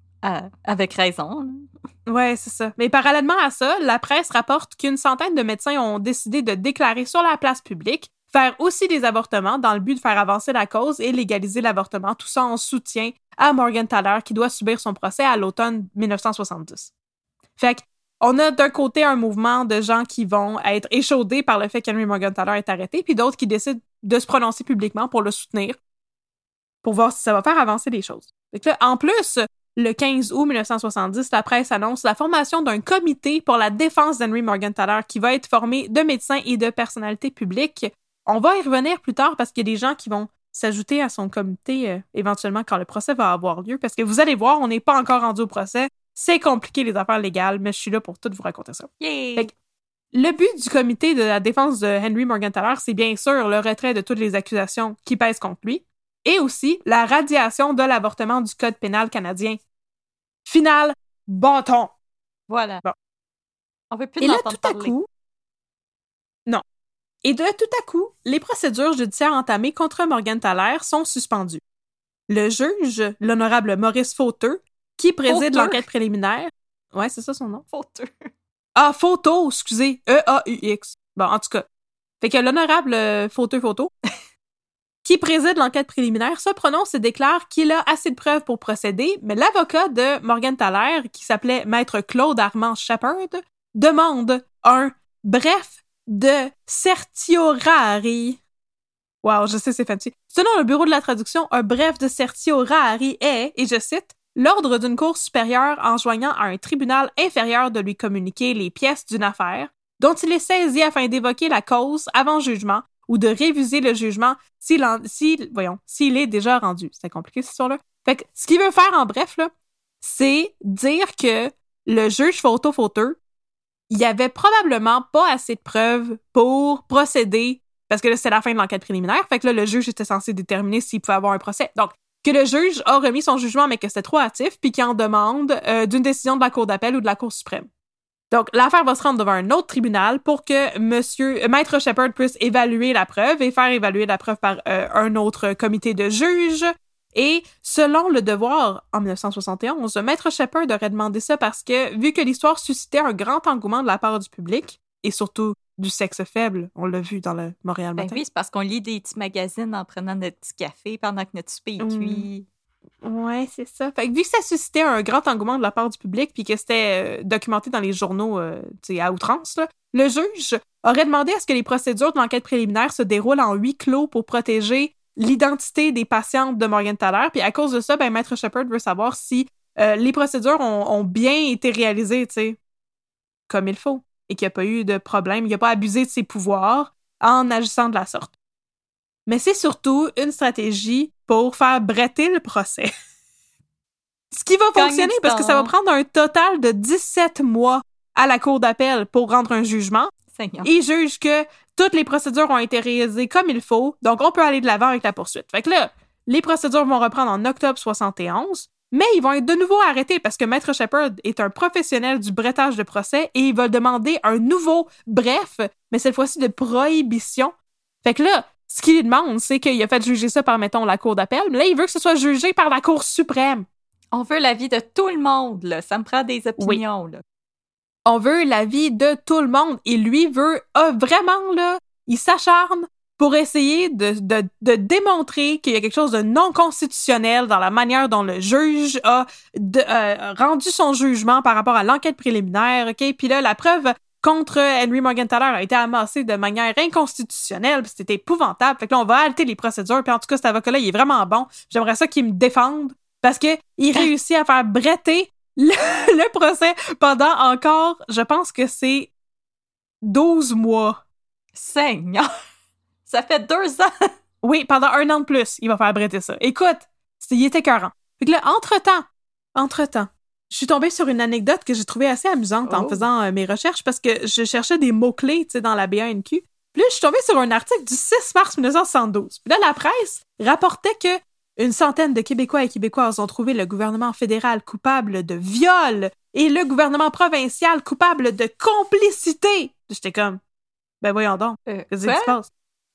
Avec raison. Ouais, c'est ça. Mais parallèlement à ça, la presse rapporte qu'une centaine de médecins ont décidé de déclarer sur la place publique faire aussi des avortements dans le but de faire avancer la cause et légaliser l'avortement, tout ça en soutien à Morgentaler qui doit subir son procès à l'automne 1970. Fait qu'on a d'un côté un mouvement de gens qui vont être échaudés par le fait qu'Henry Morgentaler est arrêté, puis d'autres qui décident de se prononcer publiquement pour le soutenir, pour voir si ça va faire avancer les choses. Fait que là, en plus, le 15 août 1970, la presse annonce la formation d'un comité pour la défense d'Henry Morgentaler qui va être formé de médecins et de personnalités publiques. On va y revenir plus tard parce qu'il y a des gens qui vont s'ajouter à son comité éventuellement quand le procès va avoir lieu. Parce que vous allez voir, on n'est pas encore rendu au procès. C'est compliqué les affaires légales, mais je suis là pour tout vous raconter ça. Fait que, le but du comité de la défense de Henry Morgentaler, c'est bien sûr le retrait de toutes les accusations qui pèsent contre lui et aussi la radiation de l'avortement du Code pénal canadien. Final, bâton! Voilà. Bon. On veut plus et là, l'entendre tout à parler. coup... Non. Et de tout à coup, les procédures judiciaires entamées contre Morgentaler sont suspendues. Le juge, l'honorable Maurice Fauteux, qui préside l'enquête préliminaire... Ouais, c'est ça son nom? Fauteux. Ah, Photo, excusez. E-A-U-X. Bon, en tout cas. Fait que l'honorable Fauteux, qui préside l'enquête préliminaire, se prononce et déclare qu'il a assez de preuves pour procéder, mais l'avocat de Morgentaler, qui s'appelait Maître Claude Armand Shepherd, demande un bref de certiorari. Wow, je sais, c'est fancy. Selon le bureau de la traduction, un bref de certiorari est, et je cite, l'ordre d'une cour supérieure enjoignant à un tribunal inférieur de lui communiquer les pièces d'une affaire dont il est saisi afin d'évoquer la cause avant jugement ou de réviser le jugement s'il est déjà rendu. C'est compliqué, cette histoire-là. Fait que, ce qu'il veut faire en bref, là, c'est dire que le juge Fauteux, il y avait probablement pas assez de preuves pour procéder, parce que là, c'est la fin de l'enquête préliminaire, fait que là, le juge était censé déterminer s'il pouvait avoir un procès. Donc, que le juge a remis son jugement, mais que c'était trop hâtif, puis qu'il en demande d'une décision de la Cour d'appel ou de la Cour suprême. Donc, l'affaire va se rendre devant un autre tribunal pour que Maître Shepherd puisse évaluer la preuve et faire évaluer la preuve par un autre comité de juges. Et selon Le Devoir, en 1971, Maître Shepherd aurait demandé ça parce que, vu que l'histoire suscitait un grand engouement de la part du public, et surtout du sexe faible, on l'a vu dans le Montréal Matin. Oui, c'est parce qu'on lit des petits magazines en prenant notre petit café pendant que notre souper est cuit. Ouais, c'est ça. Fait que vu que ça suscitait un grand engouement de la part du public puis que c'était documenté dans les journaux à outrance, là, le juge aurait demandé à ce que les procédures de l'enquête préliminaire se déroulent en huis clos pour protéger l'identité des patientes de Morgentaler. Puis à cause de ça, Maître Shepherd veut savoir si les procédures ont bien été réalisées, comme il faut, et qu'il n'y a pas eu de problème, il n'a pas abusé de ses pouvoirs en agissant de la sorte. Mais c'est surtout une stratégie pour faire bretter le procès. Ce qui va fonctionner parce que ça va prendre un total de 17 mois à la Cour d'appel pour rendre un jugement. Seigneur. Il juge que toutes les procédures ont été réalisées comme il faut, donc on peut aller de l'avant avec la poursuite. Fait que là, les procédures vont reprendre en octobre 71, mais ils vont être de nouveau arrêtés parce que Maître Shepherd est un professionnel du brettage de procès et il va demander un nouveau bref, mais cette fois-ci de prohibition. Fait que là, ce qu'il lui demande, c'est qu'il a fait juger ça par, mettons, la Cour d'appel, mais là, il veut que ce soit jugé par la Cour suprême. On veut l'avis de tout le monde, là. Ça me prend des opinions, là. On veut l'avis de tout le monde. Et lui vraiment, là, il s'acharne pour essayer de démontrer qu'il y a quelque chose de non constitutionnel dans la manière dont le juge a rendu son jugement par rapport à l'enquête préliminaire, OK? Puis là, la preuve contre Henry Morgentaler a été amassée de manière inconstitutionnelle, puis c'était épouvantable. Fait que là, on va halter les procédures, puis en tout cas, cet avocat-là, il est vraiment bon. J'aimerais ça qu'il me défende, parce que il réussit à faire bretter le procès pendant encore, je pense que c'est 12 mois. Seigneur! Ça fait 2 ans! Oui, pendant 1 an de plus, il va faire bretter ça. Écoute, il était écœurant. Fait que là, entre-temps, je suis tombée sur une anecdote que j'ai trouvée assez amusante en faisant mes recherches parce que je cherchais des mots-clés, tu sais, dans la BANQ. Puis là, je suis tombée sur un article du 6 mars 1972. Puis là, la presse rapportait que une centaine de Québécois et Québécoises ont trouvé le gouvernement fédéral coupable de viol et le gouvernement provincial coupable de complicité. J'étais comme, ben voyons donc, qu'est-ce qui se passe?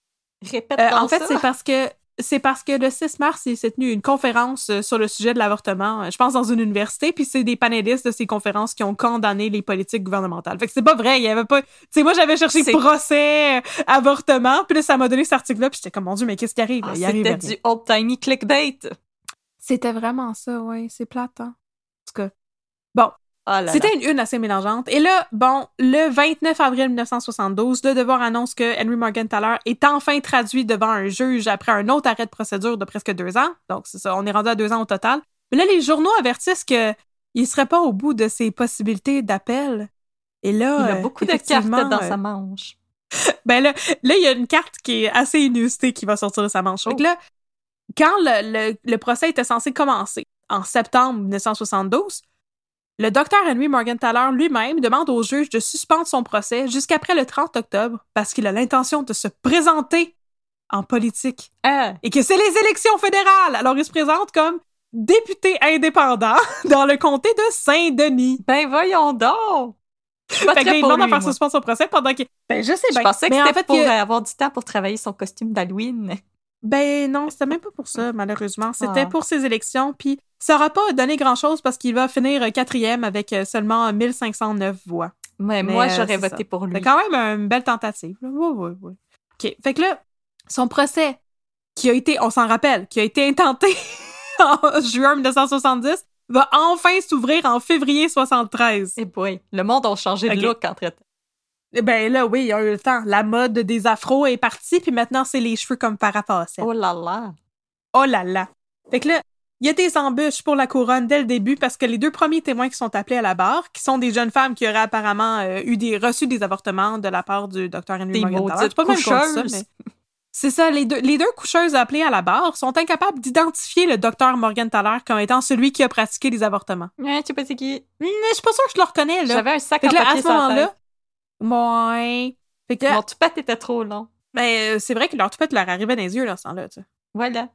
Répète en fait, ça. c'est parce que le 6 mars, il s'est tenu une conférence sur le sujet de l'avortement, je pense dans une université, puis c'est des panélistes de ces conférences qui ont condamné les politiques gouvernementales. Fait que c'est pas vrai, il y avait pas... Tu sais, moi, j'avais cherché procès, avortement, puis là, ça m'a donné cet article-là, puis j'étais comme, mon Dieu, mais qu'est-ce qui arrive? C'était du old-timey clickbait. C'était vraiment ça, ouais, c'est plate, hein? En tout cas, bon. C'était une une assez mélangeante. Et là, bon, le 29 avril 1972, Le Devoir annonce que Henry Morgentaler est enfin traduit devant un juge après un autre arrêt de procédure de presque 2 ans. Donc, c'est ça, on est rendu à 2 ans au total. Mais là, les journaux avertissent qu'il ne serait pas au bout de ses possibilités d'appel. Et là, il a beaucoup de cartes dans sa manche. Ben là, il y a une carte qui est assez inusitée qui va sortir de sa manche. Fait que là, quand le procès était censé commencer, en septembre 1972, le docteur Henry Morgentaler lui-même demande au juge de suspendre son procès jusqu'après le 30 octobre parce qu'il a l'intention de se présenter en politique. Et que c'est les élections fédérales! Alors, il se présente comme député indépendant dans le comté de Saint-Denis. Ben voyons donc! Fait que il demande à faire suspendre son procès pendant qu'il... Ben, je sais bien. Je pensais que c'était pour avoir du temps pour travailler son costume d'Halloween. Ben non, c'était même pas pour ça, malheureusement. C'était pour ses élections, puis ça aura pas donné grand-chose parce qu'il va finir 4e avec seulement 1509 voix. Mais moi, j'aurais voté pour lui. C'est quand même une belle tentative. Oui. OK, fait que là, son procès, qui a été, on s'en rappelle, qui a été intenté en juin 1970, va enfin s'ouvrir en février 73. Eh boy, le monde a changé de look entre-temps. Ben là, oui, il y a eu le temps. La mode des afros est partie, puis maintenant, c'est les cheveux comme parapacette. Oh là là! Oh là là! Fait que là, il y a des embûches pour la couronne dès le début parce que les 2 premiers témoins qui sont appelés à la barre, qui sont des jeunes femmes qui auraient apparemment reçu des avortements de la part du Dr. Henry Morgentaler. C'est pas même comme ça, mais... C'est ça, les deux coucheuses appelées à la barre sont incapables d'identifier le Dr. Morgentaler comme étant celui qui a pratiqué les avortements. Tu sais pas c'est qui? Mais je suis pas sûre que je le reconnais, là. J'avais un sac en papier sur la tête. Ouais. Fait que mon toupette était trop long. Ben, c'est vrai que leur toupette leur arrivait dans les yeux, là, ce temps-là, tu sais. Voilà.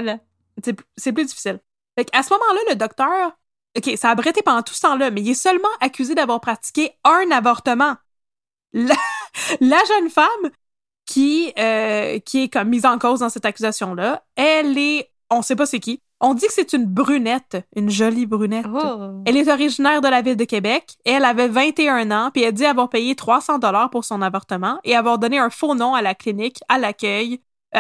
C'est plus difficile. Fait qu'à ce moment-là, le docteur... OK, ça a bretté pendant tout ce temps-là, mais il est seulement accusé d'avoir pratiqué un avortement. La jeune femme qui est comme mise en cause dans cette accusation-là, elle est... On sait pas c'est qui. On dit que c'est une brunette, une jolie brunette. Oh. Elle est originaire de la ville de Québec. Elle avait 21 ans, puis elle dit avoir payé 300$ pour son avortement et avoir donné un faux nom à la clinique, à l'accueil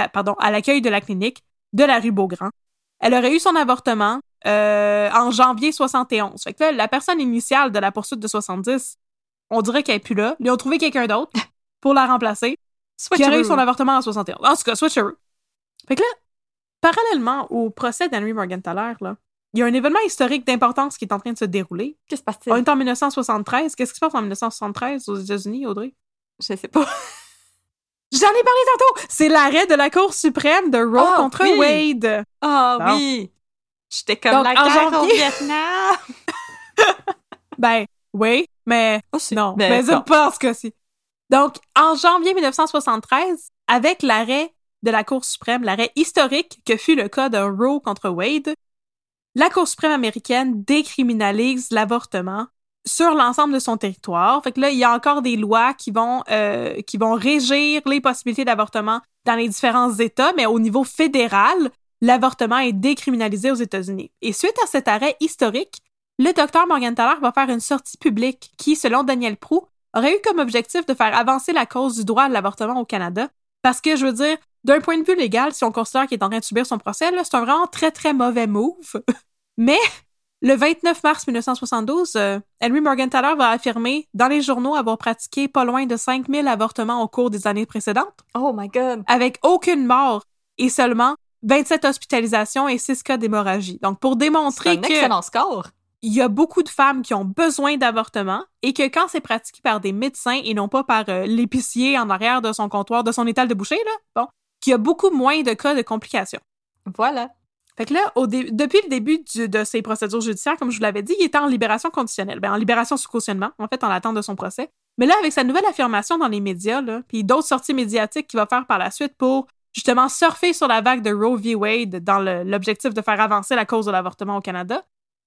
de la clinique de la rue Beaugrand. Elle aurait eu son avortement en janvier 71. Fait que là, la personne initiale de la poursuite de 70, on dirait qu'elle n'est plus là. Ils ont trouvé quelqu'un d'autre pour la remplacer, qui aurait eu son avortement en 71. En tout cas, switcheroo. Fait que là, parallèlement au procès d'Henry Morgentaler, là, il y a un événement historique d'importance qui est en train de se dérouler. Qu'est-ce qui se passe-t-il? On est en 1973. Qu'est-ce qui se passe en 1973 aux États-Unis, Audrey? Je sais pas. J'en ai parlé tantôt! C'est l'arrêt de la Cour suprême de Roe contre Wade. Oui! J'étais comme la guerre au Vietnam! Ben, oui, mais non. Mais non. pas en ce cas-ci. Donc, en janvier 1973, avec l'arrêt de la Cour suprême, l'arrêt historique que fut le cas de Roe contre Wade, la Cour suprême américaine décriminalise l'avortement sur l'ensemble de son territoire. Fait que là, il y a encore des lois qui vont régir les possibilités d'avortement dans les différents États, mais au niveau fédéral, l'avortement est décriminalisé aux États-Unis. Et suite à cet arrêt historique, le docteur Morgentaler va faire une sortie publique qui, selon Daniel Proulx, aurait eu comme objectif de faire avancer la cause du droit à l'avortement au Canada. Parce que, je veux dire, d'un point de vue légal, si on considère qu'il est en train de subir son procès, là, c'est un vraiment très, très mauvais move. Mais le 29 mars 1972, Henry Morgentaler va affirmer dans les journaux avoir pratiqué pas loin de 5000 avortements au cours des années précédentes. Oh my God! Avec aucune mort et seulement 27 hospitalisations et 6 cas d'hémorragie. Donc, pour démontrer c'est un excellent score. il y a beaucoup de femmes qui ont besoin d'avortement et que quand c'est pratiqué par des médecins et non pas par l'épicier en arrière de son comptoir, de son étal de boucher, là, bon, qu'il y a beaucoup moins de cas de complications. Voilà. Fait que là, depuis le début de ces procédures judiciaires, comme je vous l'avais dit, il était en libération conditionnelle. En libération sous cautionnement, en fait, en l'attente de son procès. Mais là, avec sa nouvelle affirmation dans les médias, là, puis d'autres sorties médiatiques qu'il va faire par la suite pour, justement, surfer sur la vague de Roe v. Wade dans l'objectif de faire avancer la cause de l'avortement au Canada,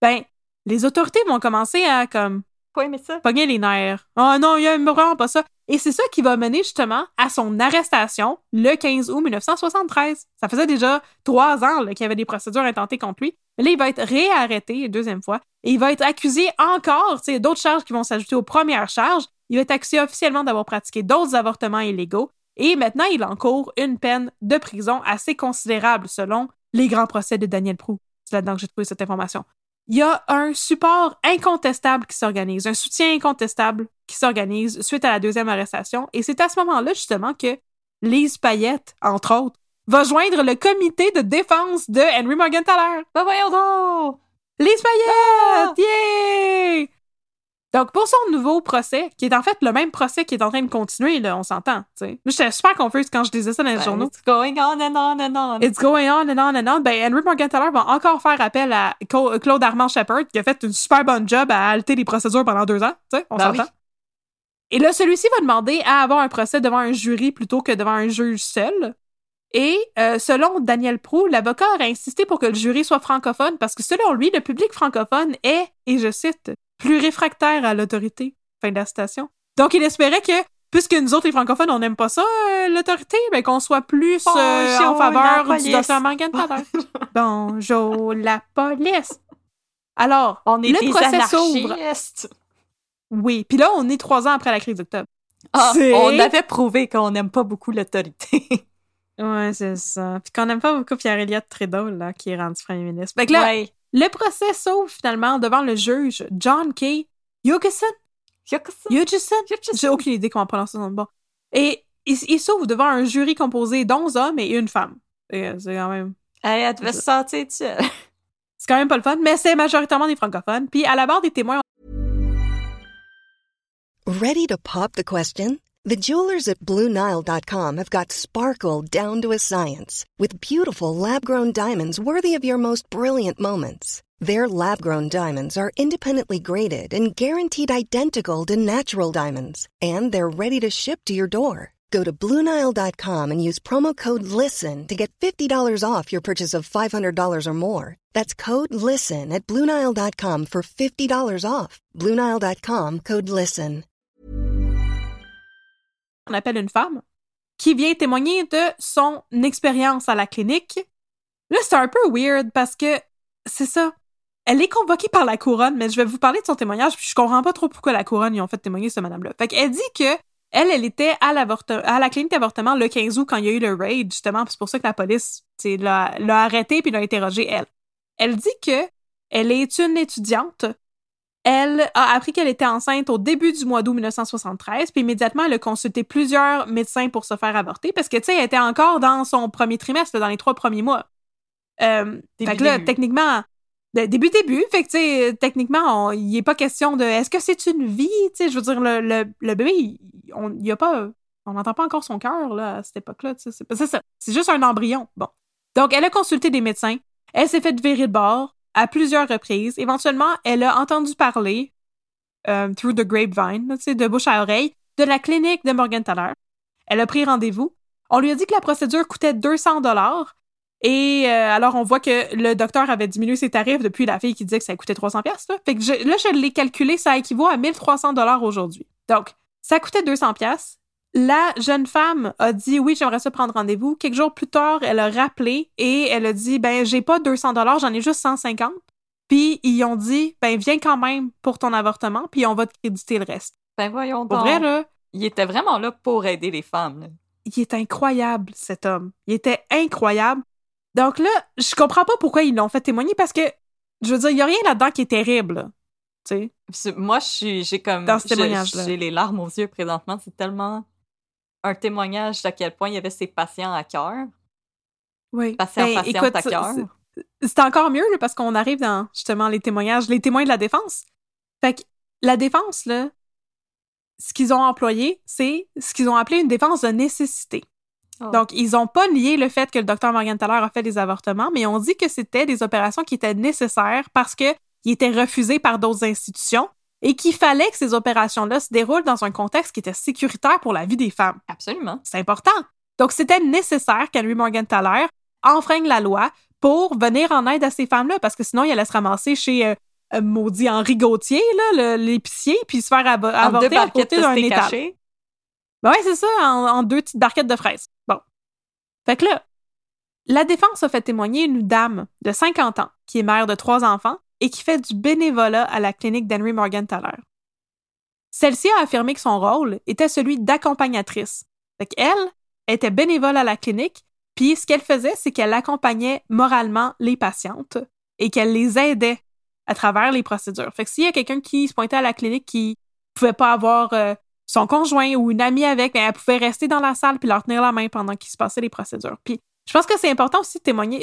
les autorités vont commencer à, pogner les nerfs. Oh non, il y a vraiment pas ça. Et c'est ça qui va mener, justement, à son arrestation le 15 août 1973. Ça faisait déjà 3 ans qu'il y avait des procédures intentées contre lui. Mais là, il va être réarrêté une deuxième fois. Et il va être accusé encore, d'autres charges qui vont s'ajouter aux premières charges. Il va être accusé officiellement d'avoir pratiqué d'autres avortements illégaux. Et maintenant, il encourt une peine de prison assez considérable, selon les grands procès de Daniel Proulx. C'est là-dedans que j'ai trouvé cette information. Il y a un support incontestable qui s'organise, un soutien incontestable qui s'organise suite à la deuxième arrestation. Et c'est à ce moment-là, justement, que Lise Payette, entre autres, va joindre le comité de défense de Henry Morgentaler. Ben voyons donc! Lise Payette! Yeah! Donc, pour son nouveau procès, qui est en fait le même procès qui est en train de continuer, là, on s'entend, tu sais. J'étais super confuse quand je disais ça dans les journaux. It's going on and on and on. It's going on and on and on. Henry Morgentaler va encore faire appel à Claude Armand Shepherd, qui a fait une super bonne job à halter les procédures pendant 2 ans, tu sais, on s'entend. Oui. Et là, celui-ci va demander à avoir un procès devant un jury plutôt que devant un juge seul. Et selon Daniel Proulx, l'avocat a insisté pour que le jury soit francophone parce que selon lui, le public francophone est, et je cite, plus réfractaire à l'autorité. Fin de la citation. Donc, il espérait que, puisque nous autres, les francophones, on n'aime pas ça, l'autorité, qu'on soit plus en faveur du Dr. Morgentaler. Bonjour, la police! Alors, on est le procès s'ouvre. Oui, puis là, on est 3 ans après la crise d'octobre. On avait prouvé qu'on n'aime pas beaucoup l'autorité. Ouais, c'est ça. Puis qu'on n'aime pas beaucoup Pierre Elliott Trudeau, là, qui est rendu premier ministre. Fait que là, le procès s'ouvre finalement devant le juge John K. Hugison. J'ai aucune idée comment prononcer son nom. Bon. Et il s'ouvre devant un jury composé d'11 hommes et une femme. Et c'est quand même... Elle devait se sentir seule. C'est quand même pas le fun, mais c'est majoritairement des francophones. Puis à la barre des témoins... Ready to pop the question? The jewelers at BlueNile.com have got sparkle down to a science with beautiful lab-grown diamonds worthy of your most brilliant moments. Their lab-grown diamonds are independently graded and guaranteed identical to natural diamonds, and they're ready to ship to your door. Go to BlueNile.com and use promo code LISTEN to get $50 off your purchase of $500 or more. That's code LISTEN at BlueNile.com for $50 off. BlueNile.com, code LISTEN. On appelle une femme qui vient témoigner de son expérience à la clinique. Là, c'est un peu weird parce que c'est ça. Elle est convoquée par la couronne, mais je vais vous parler de son témoignage, puis je comprends pas trop pourquoi la couronne ils ont fait témoigner cette madame-là. Fait qu'elle dit que elle était à la clinique d'avortement le 15 août quand il y a eu le raid, justement, c'est pour ça que la police l'a arrêtée puis l'a interrogée, elle. Elle dit que elle est une étudiante. Elle a appris qu'elle était enceinte au début du mois d'août 1973, puis immédiatement, elle a consulté plusieurs médecins pour se faire avorter, parce que, tu sais, elle était encore dans son premier trimestre, dans les 3 premiers mois. Fait que là, techniquement... Début, fait que, tu sais, techniquement, il n'est pas question de... Est-ce que c'est une vie? Tu sais, je veux dire, le bébé, on n'entend pas encore son cœur, là, à cette époque-là, tu sais. C'est ça. C'est juste un embryon. Bon. Donc, elle a consulté des médecins. Elle s'est fait virer de bord à plusieurs reprises. Éventuellement, elle a entendu parler, through the grapevine, tu sais, de bouche à oreille, de la clinique de Morgentaler. Elle a pris rendez-vous. On lui a dit que la procédure coûtait 200$. Et alors, on voit que le docteur avait diminué ses tarifs depuis la fille qui disait que ça coûtait 300$. Là. Fait que je l'ai calculé, ça équivaut à 1300$ aujourd'hui. Donc, ça coûtait 200$. La jeune femme a dit « Oui, j'aimerais ça prendre rendez-vous ». Quelques jours plus tard, elle a rappelé et elle a dit « Ben, j'ai pas 200$, j'en ai juste 150$. » Puis, ils ont dit « Ben, viens quand même pour ton avortement, puis on va te créditer le reste. » Ben, voyons donc. Pour vrai, là... Il était vraiment là pour aider les femmes. Là. Il est incroyable, cet homme. Il était incroyable. Donc là, je comprends pas pourquoi ils l'ont fait témoigner parce que, je veux dire, il y a rien là-dedans qui est terrible, là. Tu sais. Moi, j'ai comme... Dans ce témoignage-là. J'ai les larmes aux yeux présentement. C'est tellement un témoignage d'à quel point il y avait ses patients à cœur. Oui. Patients à cœur. c'est encore mieux là, parce qu'on arrive dans, justement, les témoignages, les témoins de la défense. Fait que la défense, là, ce qu'ils ont employé, c'est ce qu'ils ont appelé une défense de nécessité. Oh. Donc, ils n'ont pas nié le fait que le docteur Morgentaler a fait des avortements, mais ils ont dit que c'était des opérations qui étaient nécessaires parce qu'ils étaient refusés par d'autres institutions et qu'il fallait que ces opérations-là se déroulent dans un contexte qui était sécuritaire pour la vie des femmes. Absolument. C'est important. Donc, c'était nécessaire qu'Henry Morgentaler enfreigne la loi pour venir en aide à ces femmes-là, parce que sinon, il allait se ramasser chez maudit Henri Gauthier, là, l'épicier, puis se faire avorter à côté d'un étal. Ben ouais, c'est ça, en 2 petites barquettes de fraises. Bon. Fait que là, la défense a fait témoigner une dame de 50 ans qui est mère de 3 enfants et qui fait du bénévolat à la clinique d'Henry Morgentaler. Celle-ci a affirmé que son rôle était celui d'accompagnatrice. Fait qu'elle était bénévole à la clinique, puis ce qu'elle faisait, c'est qu'elle accompagnait moralement les patientes et qu'elle les aidait à travers les procédures. Fait que s'il y a quelqu'un qui se pointait à la clinique qui pouvait pas avoir son conjoint ou une amie avec, ben, elle pouvait rester dans la salle puis leur tenir la main pendant qu'il se passait les procédures. Puis je pense que c'est important aussi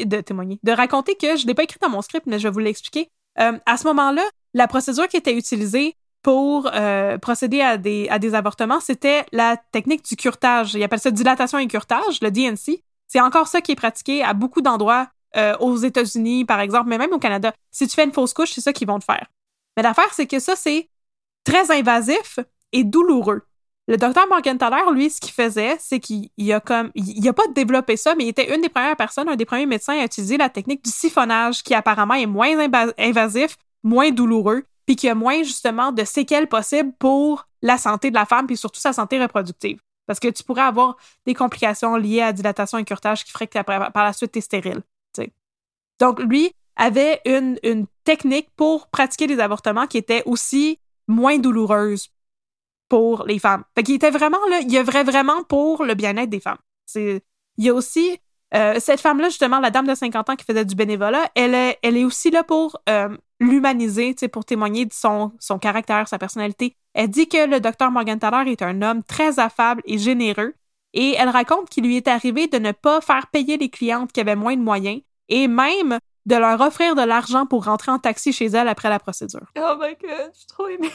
de raconter que je l'ai pas écrit dans mon script, mais je vais vous l'expliquer. À ce moment-là, la procédure qui était utilisée pour procéder à des avortements, c'était la technique du curetage. Ils appellent ça dilatation et curetage, le DNC. C'est encore ça qui est pratiqué à beaucoup d'endroits aux États-Unis, par exemple, mais même au Canada. Si tu fais une fausse couche, c'est ça qu'ils vont te faire. Mais l'affaire, c'est que ça, c'est très invasif et douloureux. Le docteur Morgentaler, lui, ce qu'il faisait, c'est qu'il a pas développé ça, mais il était une des premières personnes, un des premiers médecins à utiliser la technique du siphonnage, qui apparemment est moins invasif, moins douloureux, puis qui a moins, justement, de séquelles possibles pour la santé de la femme, puis surtout sa santé reproductive. Parce que tu pourrais avoir des complications liées à dilatation et curetage qui ferait que par la suite, t'es stérile. T'sais. Donc, lui avait une technique pour pratiquer des avortements qui était aussi moins douloureuse pour les femmes. Fait qu'il était vraiment là, il œuvrait vraiment pour le bien-être des femmes. Il y a aussi cette femme-là, justement, la dame de 50 ans qui faisait du bénévolat, elle est aussi là pour l'humaniser, pour témoigner de son caractère, sa personnalité. Elle dit que le docteur Morgentaler est un homme très affable et généreux, et elle raconte qu'il lui est arrivé de ne pas faire payer les clientes qui avaient moins de moyens, et même de leur offrir de l'argent pour rentrer en taxi chez elle après la procédure. Oh my God, je suis trop aimée.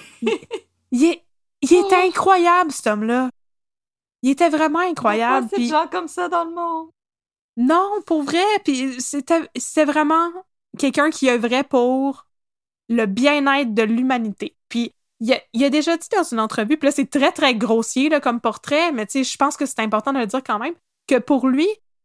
Il est incroyable, cet homme-là. Il était vraiment incroyable. Pourquoi c'est des gens comme ça dans le monde? Non, pour vrai. Puis c'était vraiment quelqu'un qui œuvrait pour le bien-être de l'humanité. Puis il a déjà dit dans une entrevue, puis là, c'est très, très grossier là, comme portrait, mais tu sais, je pense que c'est important de le dire quand même, que pour lui,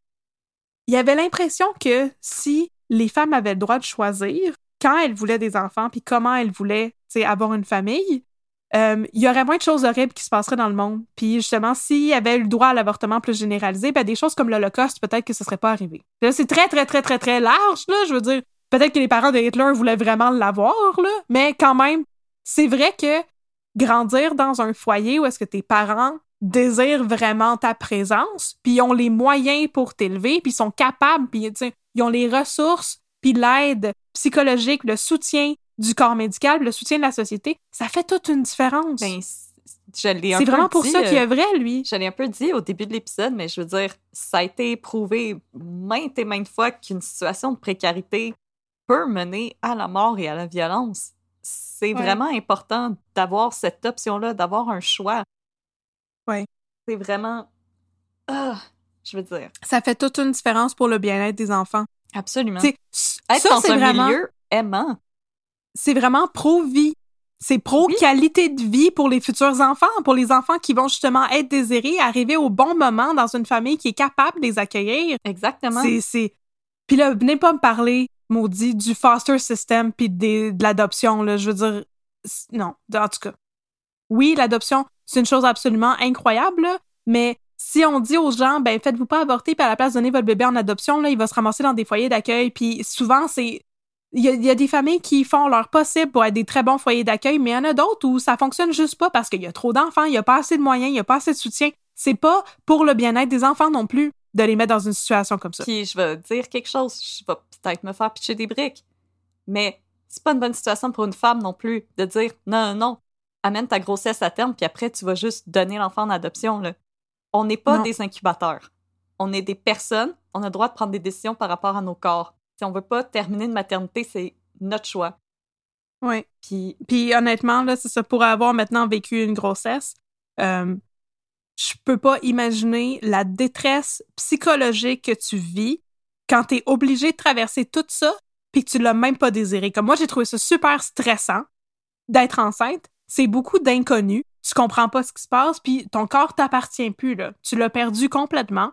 il avait l'impression que si les femmes avaient le droit de choisir quand elles voulaient des enfants, puis comment elles voulaient avoir une famille, il y aurait moins de choses horribles qui se passeraient dans le monde. Puis justement, s'il y avait eu le droit à l'avortement plus généralisé, ben des choses comme l'Holocauste, peut-être que ce serait pas arrivé. Puis là, c'est très, très, très, très, très large, là. Je veux dire, peut-être que les parents de Hitler voulaient vraiment l'avoir, là, mais quand même, c'est vrai que grandir dans un foyer où est-ce que tes parents désirent vraiment ta présence, puis ils ont les moyens pour t'élever, puis ils sont capables, puis ils ont les ressources, puis l'aide psychologique, le soutien du corps médical, le soutien de la société, ça fait toute une différence. Ben, je l'ai un c'est peu vraiment pour dit, ça qu'il est vrai, lui. Je l'ai un peu dit au début de l'épisode, mais je veux dire, ça a été prouvé maintes et maintes fois qu'une situation de précarité peut mener à la mort et à la violence. C'est vraiment important d'avoir cette option-là, d'avoir un choix. Ouais. C'est vraiment... je veux dire... Ça fait toute une différence pour le bien-être des enfants. Absolument. Être ça, dans un milieu aimant. C'est vraiment pro-vie. C'est pro-qualité de vie pour les futurs enfants, pour les enfants qui vont justement être désirés, arriver au bon moment dans une famille qui est capable de les accueillir. Exactement. Puis là, venez pas me parler, maudit, du foster system puis de l'adoption, là. Je veux dire, non, en tout cas. Oui, l'adoption, c'est une chose absolument incroyable, là, mais si on dit aux gens, ben faites-vous pas avorter, puis à la place de donner votre bébé en adoption, là, il va se ramasser dans des foyers d'accueil, puis souvent, il y a des familles qui font leur possible pour être des très bons foyers d'accueil, mais il y en a d'autres où ça fonctionne juste pas parce qu'il y a trop d'enfants, il y a pas assez de moyens, il y a pas assez de soutien. C'est pas pour le bien-être des enfants non plus de les mettre dans une situation comme ça. Puis je vais dire quelque chose, je vais peut-être me faire pitcher des briques, mais c'est pas une bonne situation pour une femme non plus de dire non, amène ta grossesse à terme, puis après tu vas juste donner l'enfant en adoption, là. On n'est pas des incubateurs. On est des personnes, on a le droit de prendre des décisions par rapport à nos corps. Si on veut pas terminer une maternité, c'est notre choix. Oui. Puis honnêtement, là, c'est ça, pour avoir maintenant vécu une grossesse, je peux pas imaginer la détresse psychologique que tu vis quand t'es obligé de traverser tout ça puis que tu l'as même pas désiré. Comme moi, j'ai trouvé ça super stressant d'être enceinte. C'est beaucoup d'inconnus. Tu comprends pas ce qui se passe puis ton corps t'appartient plus, là. Tu l'as perdu complètement.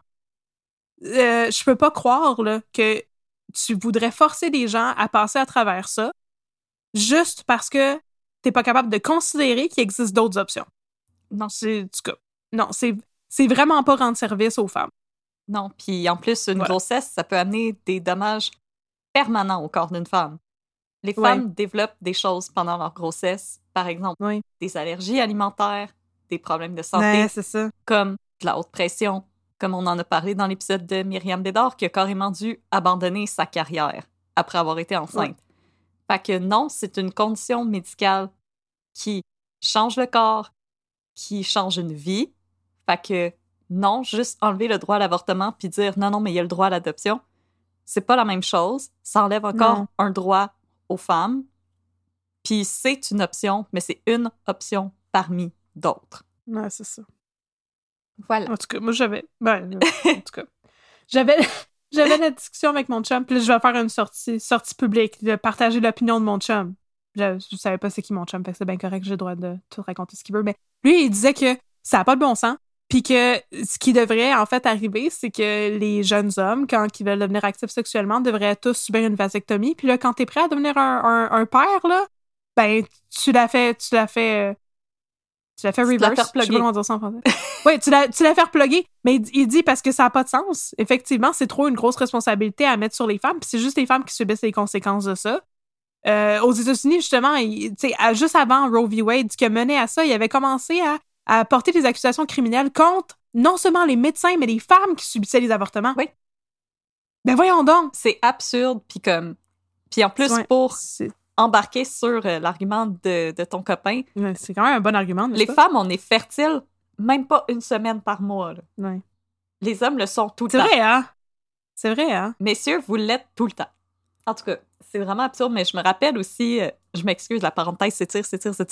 Je peux pas croire, là, que tu voudrais forcer les gens à passer à travers ça juste parce que t'es pas capable de considérer qu'il existe d'autres options. Non. En tout cas, non, c'est vraiment pas rendre service aux femmes. Non, puis en plus, une grossesse, ça peut amener des dommages permanents au corps d'une femme. Les femmes développent des choses pendant leur grossesse, par exemple, des allergies alimentaires, des problèmes de santé, c'est ça. comme de la haute pression, comme on en a parlé dans l'épisode de Myriam Bédard, qui a carrément dû abandonner sa carrière après avoir été enceinte. Fait que non, c'est une condition médicale qui change le corps, qui change une vie. Fait que non, juste enlever le droit à l'avortement puis dire non, mais il y a le droit à l'adoption, c'est pas la même chose. Ça enlève encore un droit aux femmes. Puis c'est une option, mais c'est une option parmi d'autres. Ouais, c'est ça. Voilà. En tout cas, moi, j'avais... en tout cas, j'avais la discussion avec mon chum, puis là, je vais faire une sortie publique, de partager l'opinion de mon chum. Je savais pas c'est qui mon chum, fait que c'est bien correct, j'ai le droit de tout raconter ce qu'il veut, mais lui, il disait que ça n'a pas de bon sens, puis que ce qui devrait, en fait, arriver, c'est que les jeunes hommes, quand ils veulent devenir actifs sexuellement, devraient tous subir une vasectomie, puis là, quand t'es prêt à devenir un père, là, ben, tu la fais reverse. Je sais pas comment dire ça en français. Oui, tu la fais reploguer. Mais il dit parce que ça n'a pas de sens. Effectivement, c'est trop une grosse responsabilité à mettre sur les femmes. Puis c'est juste les femmes qui subissent les conséquences de ça. Aux États-Unis, justement, juste avant Roe v. Wade, qui a mené à ça, il avait commencé à porter des accusations criminelles contre non seulement les médecins, mais les femmes qui subissaient les avortements. Oui. Ben voyons donc! C'est absurde. Puis en plus, pour embarquer sur l'argument de ton copain. C'est quand même un bon argument. Les femmes, on est fertiles même pas une semaine par mois. Là. Ouais. Les hommes le sont tout le temps. C'est vrai, hein? Messieurs, vous l'êtes tout le temps. En tout cas, c'est vraiment absurde, mais je me rappelle aussi, je m'excuse, la parenthèse s'étire.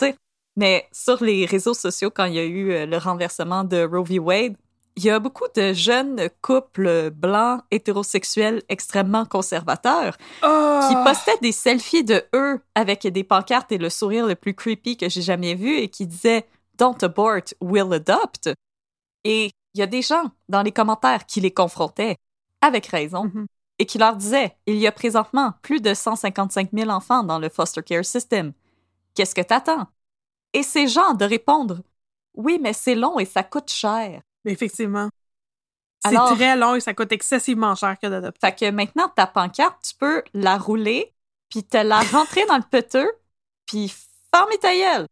Mais sur les réseaux sociaux, quand il y a eu le renversement de Roe v. Wade, il y a beaucoup de jeunes couples blancs, hétérosexuels, extrêmement conservateurs qui postaient des selfies de eux avec des pancartes et le sourire le plus creepy que j'ai jamais vu et qui disaient « Don't abort, we'll adopt ». Et il y a des gens dans les commentaires qui les confrontaient, avec raison, et qui leur disaient « Il y a présentement plus de 155 000 enfants dans le foster care system. Qu'est-ce que t'attends? » Et ces gens de répondre « Oui, mais c'est long et ça coûte cher. » Effectivement. C'est très long et ça coûte excessivement cher que d'adopter. Fait que maintenant, ta pancarte, tu peux la rouler, puis te la rentrer dans le peteux, puis fermer ta gueule.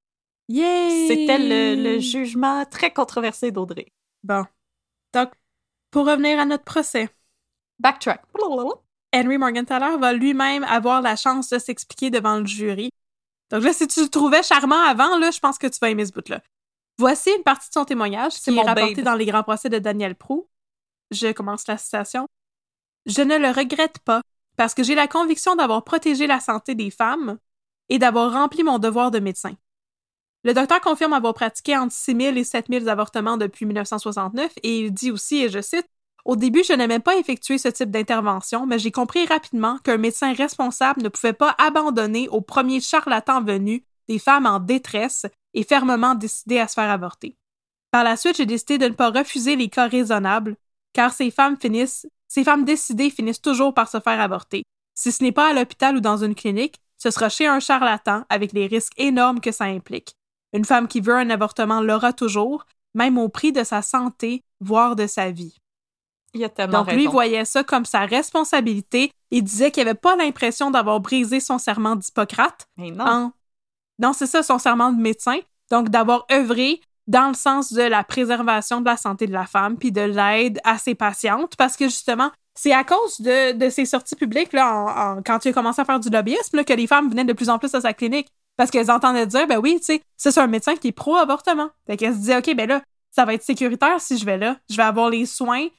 Yay! C'était le jugement très controversé d'Audrey. Bon. Donc, pour revenir à notre procès. Backtrack. Henry Morgentaler va lui-même avoir la chance de s'expliquer devant le jury. Donc là, si tu le trouvais charmant avant, là, je pense que tu vas aimer ce bout-là. Voici une partie de son témoignage qui est rapporté dans les grands procès de Daniel Proulx. Je commence la citation. « Je ne le regrette pas, parce que j'ai la conviction d'avoir protégé la santé des femmes et d'avoir rempli mon devoir de médecin. Le docteur confirme avoir pratiqué entre 6 000 et 7 000 avortements depuis 1969 et il dit aussi, et je cite, « Au début, je n'aimais pas effectuer ce type d'intervention, mais j'ai compris rapidement qu'un médecin responsable ne pouvait pas abandonner au premier charlatan venu des femmes en détresse et fermement décidées à se faire avorter. Par la suite, j'ai décidé de ne pas refuser les cas raisonnables, car ces femmes décidées finissent toujours par se faire avorter. Si ce n'est pas à l'hôpital ou dans une clinique, ce sera chez un charlatan avec les risques énormes que ça implique. Une femme qui veut un avortement l'aura toujours, même au prix de sa santé, voire de sa vie. » Il a tellement Donc, lui, voyait ça comme sa responsabilité. Il disait qu'il n'avait pas l'impression d'avoir brisé son serment d'Hippocrate. Mais non. Non, c'est ça, son serment de médecin. Donc, d'avoir œuvré dans le sens de la préservation de la santé de la femme puis de l'aide à ses patientes. Parce que, justement, c'est à cause de ses sorties publiques, là, quand il a commencé à faire du lobbyisme, là, que les femmes venaient de plus en plus à sa clinique. Parce qu'elles entendaient dire, ben oui, tu sais, ça, c'est un médecin qui est pro-avortement. Fait qu'elles se disaient, OK, ben là, ça va être sécuritaire si je vais là. Je vais avoir les soins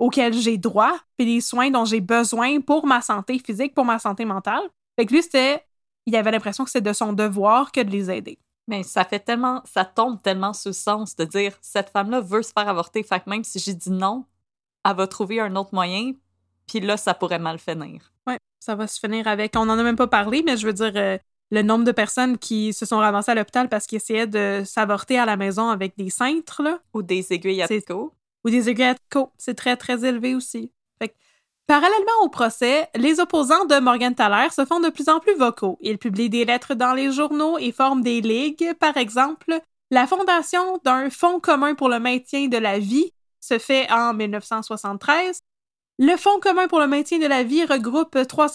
auxquels j'ai droit, puis les soins dont j'ai besoin pour ma santé physique, pour ma santé mentale. Fait que lui, il avait l'impression que c'était de son devoir que de les aider. Mais ça tombe tellement sous le sens de dire cette femme-là veut se faire avorter, fait que même si j'ai dit non, elle va trouver un autre moyen, puis là, ça pourrait mal finir. Ouais, ça va se finir avec. On n'en a même pas parlé, mais je veux dire, le nombre de personnes qui se sont ramassées à l'hôpital parce qu'ils essayaient de s'avorter à la maison avec des cintres, là. Ou des aiguilles à tricot. Ou des aiguilles à tricot. C'est très, très élevé aussi. Fait que, parallèlement au procès, les opposants de Morgan Thaler se font de plus en plus vocaux. Ils publient des lettres dans les journaux et forment des ligues. Par exemple, la fondation d'un fonds commun pour le maintien de la vie se fait en 1973. Le Fonds commun pour le maintien de la vie regroupe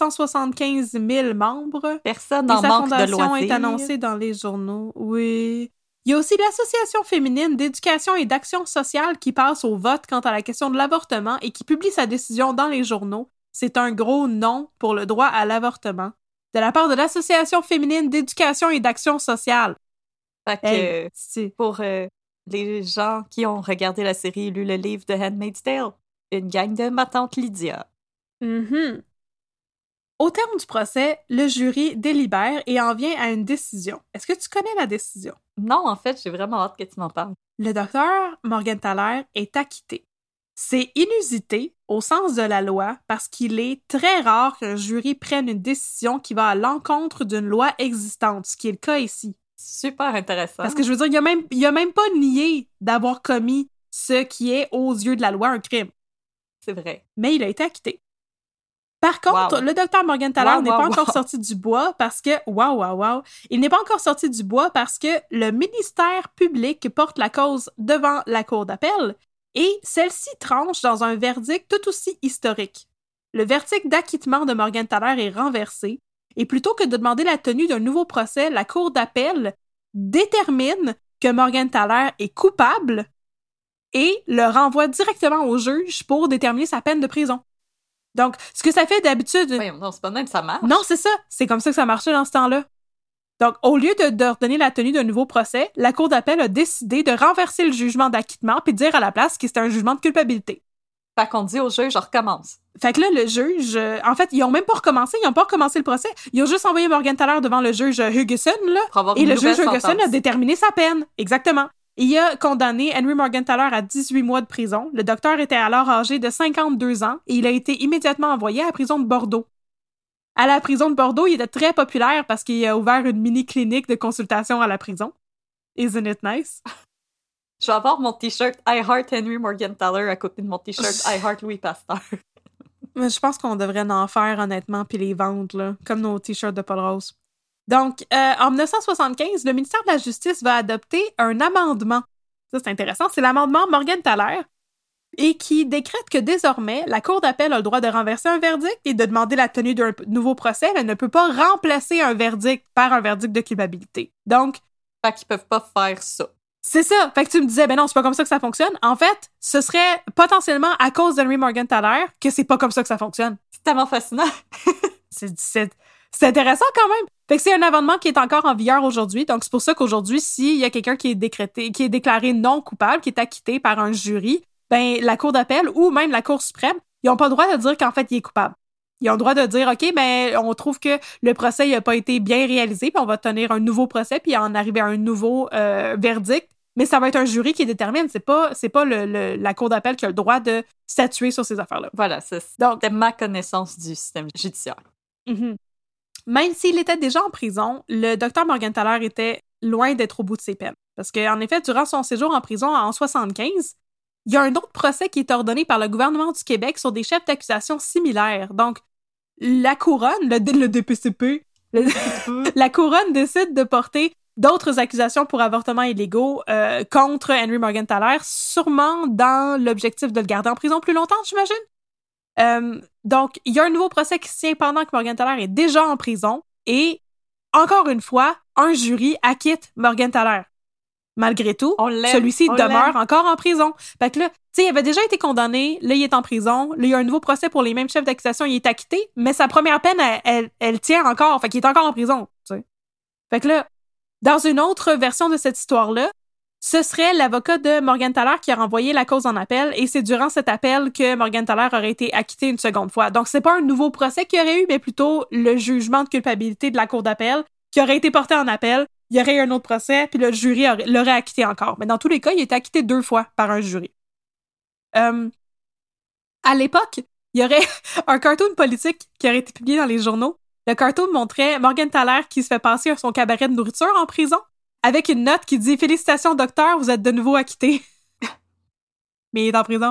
375 000 membres. Personne n'en manque de loisirs. Et sa fondation est annoncée dans les journaux. Oui. Il y a aussi l'Association féminine d'éducation et d'action sociale qui passe au vote quant à la question de l'avortement et qui publie sa décision dans les journaux. C'est un gros non pour le droit à l'avortement. De la part de l'Association féminine d'éducation et d'action sociale. Fait que c'est pour les gens qui ont regardé la série et lu le livre de Handmaid's Tale. Une gang de ma tante Lydia. Mm-hmm. Au terme du procès, le jury délibère et en vient à une décision. Est-ce que tu connais la décision? Non, en fait, j'ai vraiment hâte que tu m'en parles. Le docteur Morgan Thaler est acquitté. C'est inusité au sens de la loi parce qu'il est très rare qu'un jury prenne une décision qui va à l'encontre d'une loi existante, ce qui est le cas ici. Super intéressant. Parce que je veux dire, il a même pas nié d'avoir commis ce qui est, aux yeux de la loi, un crime. C'est vrai. Mais il a été acquitté. Par contre, le docteur Morgan Thaler n'est pas encore sorti du bois parce que... Il n'est pas encore sorti du bois parce que le ministère public porte la cause devant la cour d'appel et celle-ci tranche dans un verdict tout aussi historique. Le verdict d'acquittement de Morgan Thaler est renversé et plutôt que de demander la tenue d'un nouveau procès, la cour d'appel détermine que Morgan Thaler est coupable et le renvoie directement au juge pour déterminer sa peine de prison. Donc, ce que ça fait d'habitude... Non, c'est pas même ça marche. Non, c'est ça. C'est comme ça que ça marchait dans ce temps-là. Donc, au lieu d'ordonner la tenue d'un nouveau procès, la cour d'appel a décidé de renverser le jugement d'acquittement puis de dire à la place que c'était un jugement de culpabilité. Fait qu'on dit au juge, je recommence. Fait que là, le juge... en fait, ils ont même pas recommencé. Ils ont pas recommencé le procès. Ils ont juste envoyé Morgan Thaler devant le juge Hugeson, là. Et le juge Hugeson a déterminé sa peine. Exactement. Il a condamné Henry Morgan Thaler à 18 mois de prison. Le docteur était alors âgé de 52 ans et il a été immédiatement envoyé à la prison de Bordeaux. À la prison de Bordeaux, il était très populaire parce qu'il a ouvert une mini-clinique de consultation à la prison. Isn't it nice? Je vais avoir mon t-shirt I Heart Henry Morgan Thaler à côté de mon t-shirt I Heart Louis Pasteur. Mais je pense qu'on devrait en faire, honnêtement, puis les vendre, là, comme nos t-shirts de Paul Rose. Donc, en 1975, le ministère de la Justice va adopter un amendement. Ça, c'est intéressant. C'est l'amendement Morgan Thaler et qui décrète que désormais, la Cour d'appel a le droit de renverser un verdict et de demander la tenue d'un nouveau procès. Elle ne peut pas remplacer un verdict par un verdict de culpabilité. Donc... Fait qu'ils peuvent pas faire ça. C'est ça. Fait que tu me disais, ben non, c'est pas comme ça que ça fonctionne. En fait, ce serait potentiellement à cause d'Henry Morgan Thaler que c'est pas comme ça que ça fonctionne. C'est tellement fascinant. C'est intéressant quand même. Fait que c'est un amendement qui est encore en vigueur aujourd'hui. Donc, c'est pour ça qu'aujourd'hui, s'il y a quelqu'un qui est déclaré non coupable, qui est acquitté par un jury, ben, la Cour d'appel ou même la Cour suprême, ils n'ont pas le droit de dire qu'en fait, il est coupable. Ils ont le droit de dire, OK, ben, on trouve que le procès n'a pas été bien réalisé, puis on va tenir un nouveau procès, puis en arriver à un nouveau verdict. Mais ça va être un jury qui détermine. C'est pas la Cour d'appel qui a le droit de statuer sur ces affaires-là. Voilà, c'était ma connaissance du système judiciaire. Mm-hmm. Même s'il était déjà en prison, le docteur Morgan Thaler était loin d'être au bout de ses peines. Parce qu'en effet, durant son séjour en prison en 1975, il y a un autre procès qui est ordonné par le gouvernement du Québec sur des chefs d'accusation similaires. Donc, la couronne, le DPCP, la couronne décide de porter d'autres accusations pour avortements illégaux contre Henry Morgan Thaler, sûrement dans l'objectif de le garder en prison plus longtemps, j'imagine. Donc, il y a un nouveau procès qui se tient pendant que Morgan Thaler est déjà en prison et, encore une fois, un jury acquitte Morgan Thaler. Malgré tout, celui-ci demeure encore en prison. Fait que là, tu sais, il avait déjà été condamné, là, il est en prison, là, il y a un nouveau procès pour les mêmes chefs d'accusation, il est acquitté, mais sa première peine, elle tient encore, fait qu'il est encore en prison, tu sais. Fait que là, dans une autre version de cette histoire-là, ce serait l'avocat de Morgentaler qui a renvoyé la cause en appel et c'est durant cet appel que Morgentaler aurait été acquitté une seconde fois. Donc, c'est pas un nouveau procès qu'il y aurait eu, mais plutôt le jugement de culpabilité de la cour d'appel qui aurait été porté en appel. Il y aurait eu un autre procès, puis le jury l'aurait acquitté encore. Mais dans tous les cas, il a été acquitté 2 fois par un jury. À l'époque, il y aurait un cartoon politique qui aurait été publié dans les journaux. Le cartoon montrait Morgentaler qui se fait passer à son cabaret de nourriture en prison avec une note qui dit « Félicitations, docteur, vous êtes de nouveau acquitté. » Mais il est en prison.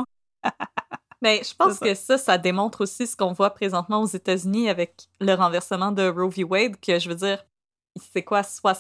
Mais je pense que ça démontre aussi ce qu'on voit présentement aux États-Unis avec le renversement de Roe v. Wade, que je veux dire, c'est quoi,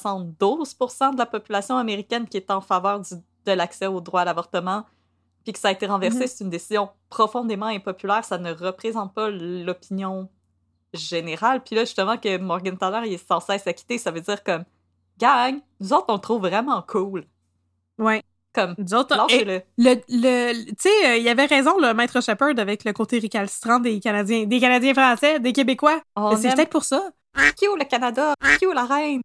72% de la population américaine qui est en faveur de l'accès au droit à l'avortement, puis que ça a été renversé, c'est une décision profondément impopulaire, ça ne représente pas l'opinion générale. Puis là, justement, que Morgentaler il est sans cesse acquitté, ça veut dire comme, gang, nous autres, on le trouve vraiment cool. Ouais. Comme, nous autres, lâchez-le. Tu sais, il y avait raison, le maître Shepard, avec le côté récalcitrant des Canadiens français, des Québécois. C'est peut-être pour ça. Q le Canada, Q la reine,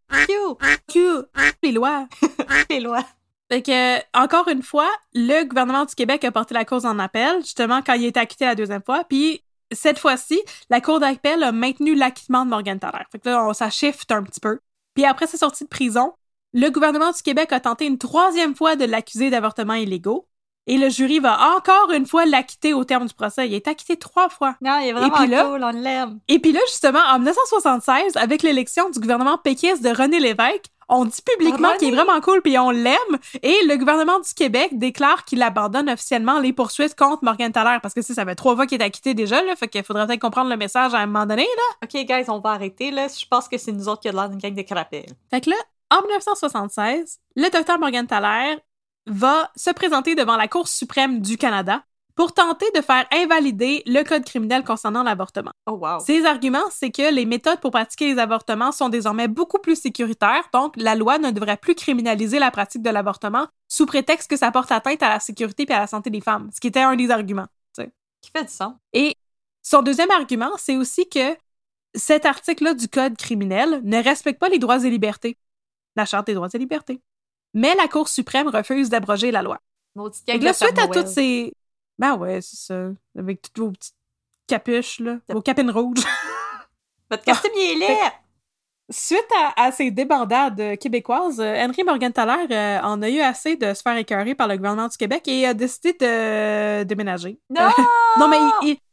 Q les lois. Les lois. Fait que, encore une fois, le gouvernement du Québec a porté la cause en appel, justement, quand il a été acquitté la 2e fois, puis cette fois-ci, la cour d'appel a maintenu l'acquittement de Morgentaler. Fait que là, ça shift un petit peu. Puis après sa sortie de prison, le gouvernement du Québec a tenté une 3e fois de l'accuser d'avortements illégaux, et le jury va encore une fois l'acquitter au terme du procès. Il est acquitté 3 fois. Non, il est vraiment cool, on l'aime. Et puis là, justement, en 1976, avec l'élection du gouvernement péquiste de René Lévesque, on dit publiquement qu'il est vraiment cool puis on l'aime. Et le gouvernement du Québec déclare qu'il abandonne officiellement les poursuites contre Morgentaler parce que ça fait 3 fois qu'il est acquitté déjà, là. Fait qu'il faudrait peut-être comprendre le message à un moment donné, là. OK, guys, on va arrêter, là. Je pense que c'est nous autres qui a l'air d'une gang de crapelles. Fait que là, en 1976, le docteur Morgentaler va se présenter devant la Cour suprême du Canada pour tenter de faire invalider le code criminel concernant l'avortement. Oh wow. Ses arguments, c'est que les méthodes pour pratiquer les avortements sont désormais beaucoup plus sécuritaires, donc la loi ne devrait plus criminaliser la pratique de l'avortement sous prétexte que ça porte atteinte à la sécurité et à la santé des femmes, ce qui était un des arguments. T'sais. Qui fait du sens. Et son deuxième argument, c'est aussi que cet article-là du code criminel ne respecte pas les droits et libertés, la Charte des droits et libertés. Mais la Cour suprême refuse d'abroger la loi. Et là, suite à toutes ces... Ben ouais, c'est ça. Avec toutes vos petites capuches, là. Vos capines rouges. Votre costume, il est laid! Suite à ces débandades québécoises, Henry Morgentaler en a eu assez de se faire écœurer par le gouvernement du Québec et a décidé de déménager. Non! Non, mais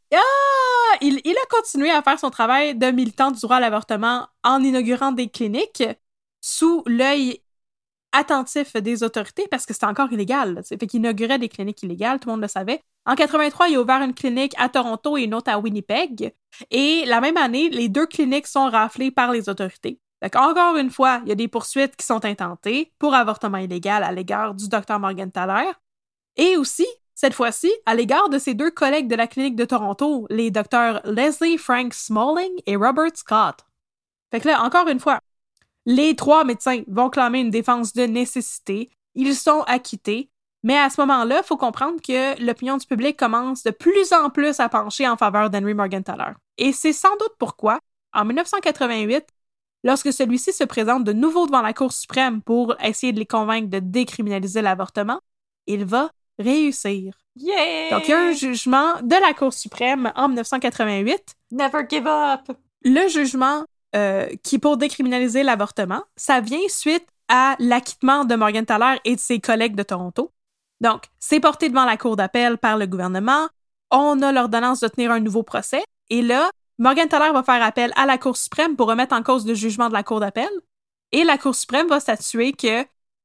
il a continué à faire son travail de militant du droit à l'avortement en inaugurant des cliniques sous l'œil attentif des autorités parce que c'était encore illégal. Fait qu'il inaugurait des cliniques illégales, tout le monde le savait. En 83, il a ouvert une clinique à Toronto et une autre à Winnipeg. Et la même année, les 2 cliniques sont raflées par les autorités. Donc, encore une fois, il y a des poursuites qui sont intentées pour avortement illégal à l'égard du Dr Morgentaler. Et aussi, cette fois-ci, à l'égard de ses 2 collègues de la clinique de Toronto, les docteurs Leslie Frank Smalling et Robert Scott. Fait que là, encore une fois, les 3 médecins vont clamer une défense de nécessité. Ils sont acquittés. Mais à ce moment-là, il faut comprendre que l'opinion du public commence de plus en plus à pencher en faveur d'Henry Morgentaler. Et c'est sans doute pourquoi, en 1988, lorsque celui-ci se présente de nouveau devant la Cour suprême pour essayer de les convaincre de décriminaliser l'avortement, il va réussir. Yeah! Donc, il y a un jugement de la Cour suprême en 1988. Never give up! Le jugement qui, pour décriminaliser l'avortement, ça vient suite à l'acquittement de Morgentaler et de ses collègues de Toronto. Donc, c'est porté devant la cour d'appel par le gouvernement. On a l'ordonnance de tenir un nouveau procès. Et là, Morgentaler va faire appel à la Cour suprême pour remettre en cause le jugement de la cour d'appel. Et la Cour suprême va statuer que,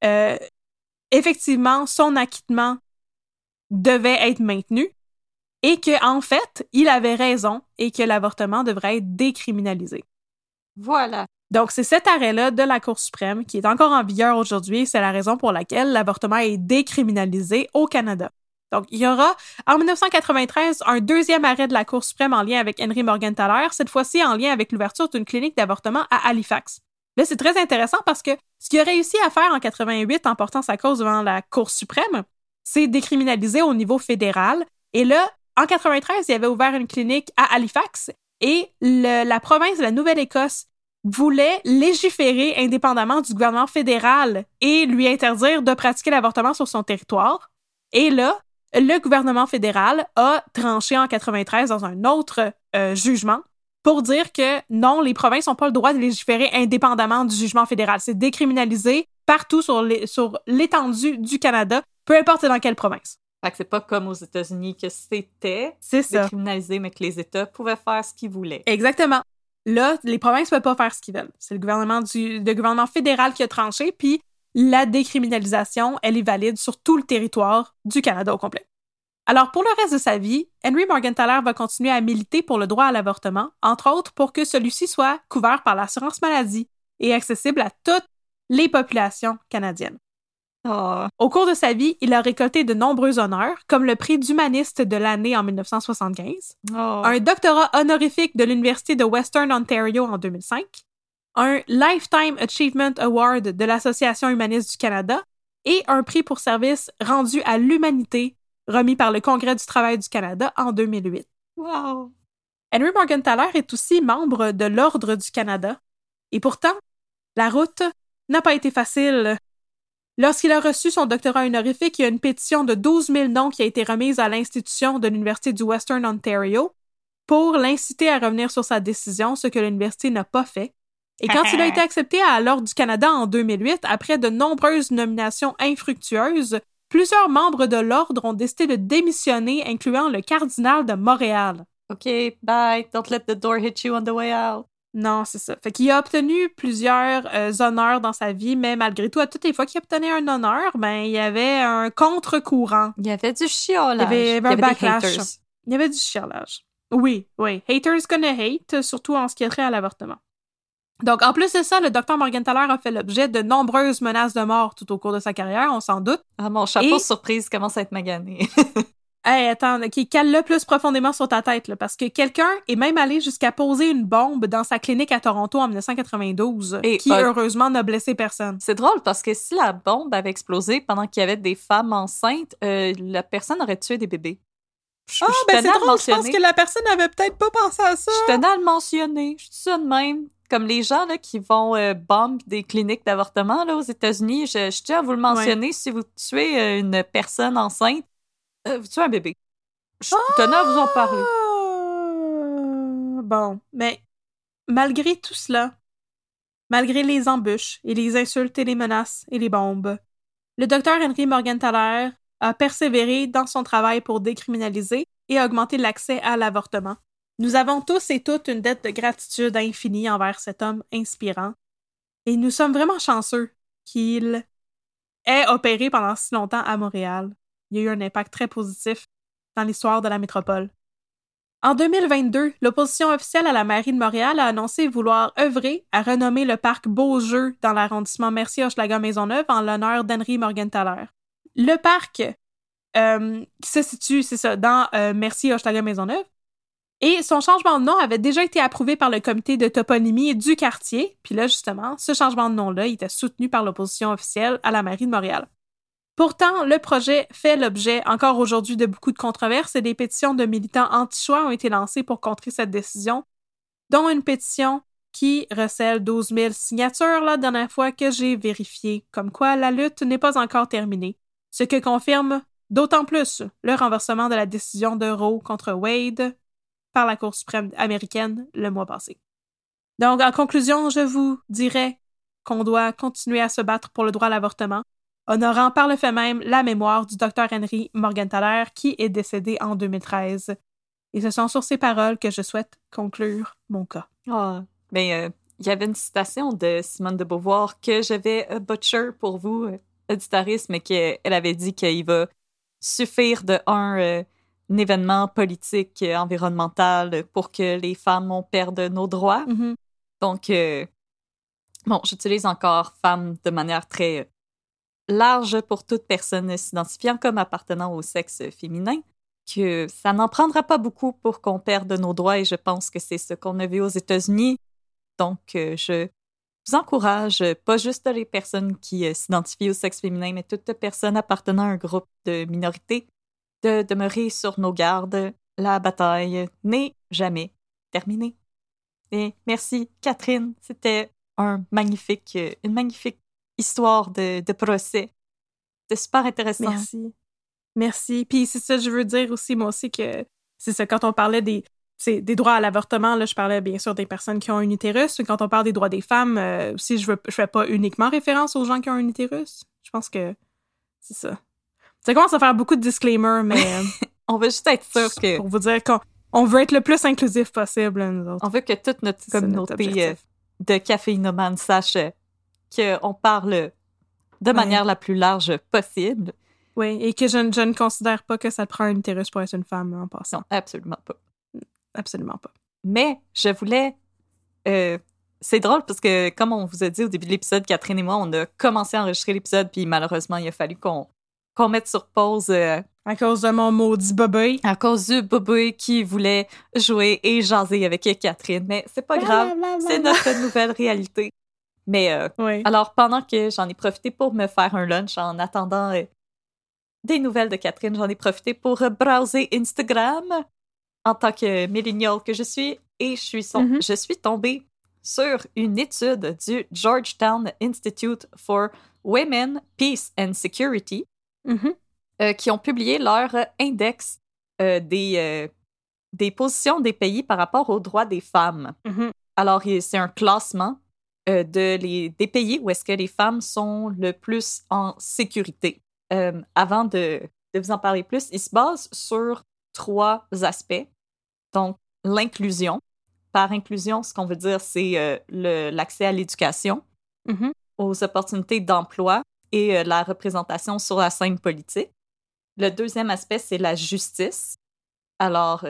effectivement, son acquittement devait être maintenu et que, en fait, il avait raison et que l'avortement devrait être décriminalisé. Voilà. Donc, c'est cet arrêt-là de la Cour suprême qui est encore en vigueur aujourd'hui. C'est la raison pour laquelle l'avortement est décriminalisé au Canada. Donc, il y aura, en 1993, un 2e arrêt de la Cour suprême en lien avec Henry Morgentaler, cette fois-ci en lien avec l'ouverture d'une clinique d'avortement à Halifax. Là, c'est très intéressant parce que ce qu'il a réussi à faire en 88 en portant sa cause devant la Cour suprême, c'est décriminaliser au niveau fédéral. Et là, en 93, il avait ouvert une clinique à Halifax et la province de la Nouvelle-Écosse voulait légiférer indépendamment du gouvernement fédéral et lui interdire de pratiquer l'avortement sur son territoire. Et là, le gouvernement fédéral a tranché en 93 dans un autre jugement pour dire que non, les provinces n'ont pas le droit de légiférer indépendamment du jugement fédéral. C'est décriminalisé partout sur l'étendue du Canada, peu importe dans quelle province. Fait que c'est pas comme aux États-Unis que c'était ça. Décriminalisé, mais que les États pouvaient faire ce qu'ils voulaient. Exactement. Là, les provinces ne peuvent pas faire ce qu'ils veulent. C'est le gouvernement fédéral qui a tranché, puis la décriminalisation, elle est valide sur tout le territoire du Canada au complet. Alors, pour le reste de sa vie, Henry Morgentaler va continuer à militer pour le droit à l'avortement, entre autres pour que celui-ci soit couvert par l'assurance maladie et accessible à toutes les populations canadiennes. Oh. Au cours de sa vie, il a récolté de nombreux honneurs, comme le prix d'humaniste de l'année en 1975, un doctorat honorifique de l'Université de Western Ontario en 2005, un Lifetime Achievement Award de l'Association humaniste du Canada et un prix pour service rendu à l'humanité remis par le Congrès du travail du Canada en 2008. Wow! Henry Morgentaler est aussi membre de l'Ordre du Canada. Et pourtant, la route n'a pas été facile. Lorsqu'il a reçu son doctorat honorifique, il y a une pétition de 12 000 noms qui a été remise à l'institution de l'Université du Western Ontario pour l'inciter à revenir sur sa décision, ce que l'université n'a pas fait. Et quand il a été accepté à l'Ordre du Canada en 2008, après de nombreuses nominations infructueuses, plusieurs membres de l'Ordre ont décidé de démissionner, incluant le cardinal de Montréal. OK, bye. Don't let the door hit you on the way out. Non, c'est ça. Fait qu'il a obtenu plusieurs honneurs dans sa vie, mais malgré tout, à toutes les fois qu'il obtenait un honneur, ben, il y avait un contre-courant. Il y avait du chiolage. Il y avait un backlash. Haters. Il y avait du chiolage. Oui. Haters gonna hate, surtout en ce qui a trait à l'avortement. Donc, en plus de ça, le Dr Morgentaler a fait l'objet de nombreuses menaces de mort tout au cours de sa carrière, on s'en doute. Ah, mon chapeau surprise commence à être magané. Hey, attends, qui cale-le plus profondément sur ta tête, là, parce que quelqu'un est même allé jusqu'à poser une bombe dans sa clinique à Toronto en 1992, qui, heureusement, n'a blessé personne. C'est drôle, parce que si la bombe avait explosé pendant qu'il y avait des femmes enceintes, la personne aurait tué des bébés. C'est drôle, je pense que la personne n'avait peut-être pas pensé à ça. Je tenais à le mentionner, je dis ça de même. Comme les gens là, qui vont bomber des cliniques d'avortement là, aux États-Unis, je tiens à vous le mentionner, si vous tuez une personne enceinte, vous tuez un bébé. Je tenais à vous en parler. Bon, mais malgré tout cela, malgré les embûches et les insultes et les menaces et les bombes, le docteur Henry Morgentaler a persévéré dans son travail pour décriminaliser et augmenter l'accès à l'avortement. Nous avons tous et toutes une dette de gratitude infinie envers cet homme inspirant, et nous sommes vraiment chanceux qu'il ait opéré pendant si longtemps à Montréal. Il y a eu un impact très positif dans l'histoire de la métropole. En 2022, l'opposition officielle à la mairie de Montréal a annoncé vouloir œuvrer à renommer le parc Beaujeu dans l'arrondissement Mercier-Hochelaga-Maisonneuve en l'honneur d'Henry Morgentaler. Le parc qui se situe, c'est ça, dans Mercier-Hochelaga-Maisonneuve, et son changement de nom avait déjà été approuvé par le comité de toponymie du quartier. Puis là, justement, ce changement de nom-là, il était soutenu par l'opposition officielle à la mairie de Montréal. Pourtant, le projet fait l'objet encore aujourd'hui de beaucoup de controverses et des pétitions de militants anti-choix ont été lancées pour contrer cette décision, dont une pétition qui recèle 12 000 signatures la dernière fois que j'ai vérifié, comme quoi la lutte n'est pas encore terminée, ce que confirme d'autant plus le renversement de la décision de Roe contre Wade par la Cour suprême américaine le mois passé. Donc, en conclusion, je vous dirais qu'on doit continuer à se battre pour le droit à l'avortement, honorant par le fait même la mémoire du Dr Henry Morgentaler qui est décédé en 2013. Et ce sont sur ces paroles que je souhaite conclure mon cas. Il y avait une citation de Simone de Beauvoir que je vais butcher pour vous, auditoristes, mais qu'elle avait dit qu'il va suffire d'un événement politique, environnemental pour que les femmes perdent nos droits. Mm-hmm. Donc, j'utilise encore femme de manière très large pour toute personne s'identifiant comme appartenant au sexe féminin, que ça n'en prendra pas beaucoup pour qu'on perde nos droits et je pense que c'est ce qu'on a vu aux États-Unis. Donc, je vous encourage, pas juste les personnes qui s'identifient au sexe féminin, mais toute personne appartenant à un groupe de minorités, de demeurer sur nos gardes. La bataille n'est jamais terminée. Et merci, Catherine. C'était une magnifique histoire de procès. C'était super intéressant. Merci. Puis c'est ça, je veux dire aussi, moi aussi, que c'est ça, quand on parlait des droits à l'avortement, là, je parlais bien sûr des personnes qui ont un utérus. Quand on parle des droits des femmes, aussi, je fais pas uniquement référence aux gens qui ont un utérus. Je pense que c'est ça. Ça commence à faire beaucoup de disclaimers, mais... on veut juste être sûr que... Pour vous dire qu'on veut être le plus inclusif possible, nous autres. On veut que toute notre communauté de caféinomanes sache qu'on parle de manière la plus large possible. Oui, et que je ne considère pas que ça te prend un utérus pour être une femme, en passant. Non, absolument pas. Absolument pas. Mais je voulais... c'est drôle parce que, comme on vous a dit au début de l'épisode, Catherine et moi, on a commencé à enregistrer l'épisode, puis malheureusement, il a fallu qu'on mette sur pause... à cause de mon maudit bobby. À cause du bobby qui voulait jouer et jaser avec Catherine. Mais c'est pas grave, c'est notre nouvelle réalité. Mais alors, pendant que j'en ai profité pour me faire un lunch en attendant des nouvelles de Catherine, j'en ai profité pour browser Instagram en tant que millennial que je suis. Et je suis tombée sur une étude du Georgetown Institute for Women, Peace and Security qui ont publié leur index des positions des pays par rapport aux droits des femmes. Alors, c'est un classement des pays où est-ce que les femmes sont le plus en sécurité. Avant de vous en parler plus, il se base sur 3 aspects. Donc, l'inclusion. Par inclusion, ce qu'on veut dire, c'est l'accès à l'éducation, aux opportunités d'emploi et la représentation sur la scène politique. Le deuxième aspect, c'est la justice. Alors,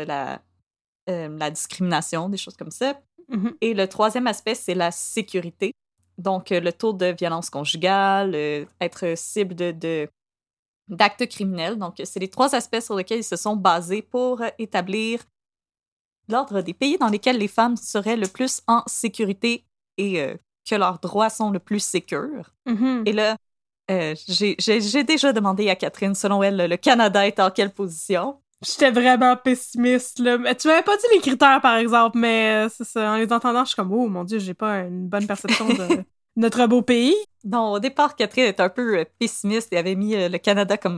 la discrimination, des choses comme ça. Et le troisième aspect, c'est la sécurité. Donc, le taux de violence conjugale, être cible d'actes criminels. Donc, c'est les 3 aspects sur lesquels ils se sont basés pour établir l'ordre des pays dans lesquels les femmes seraient le plus en sécurité et que leurs droits sont le plus sécures. Et là, j'ai déjà demandé à Catherine, selon elle, le Canada est en quelle position? J'étais vraiment pessimiste, là. Tu m'avais pas dit les critères, par exemple, mais c'est ça. En les entendant, je suis comme, oh mon Dieu, j'ai pas une bonne perception de notre beau pays. Non, au départ, Catherine était un peu pessimiste et avait mis le Canada comme...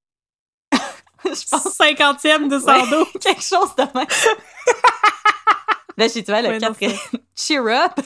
je pense 50e de Sando. Quelque chose de même. Là, j'ai dit, Catherine, cheer up!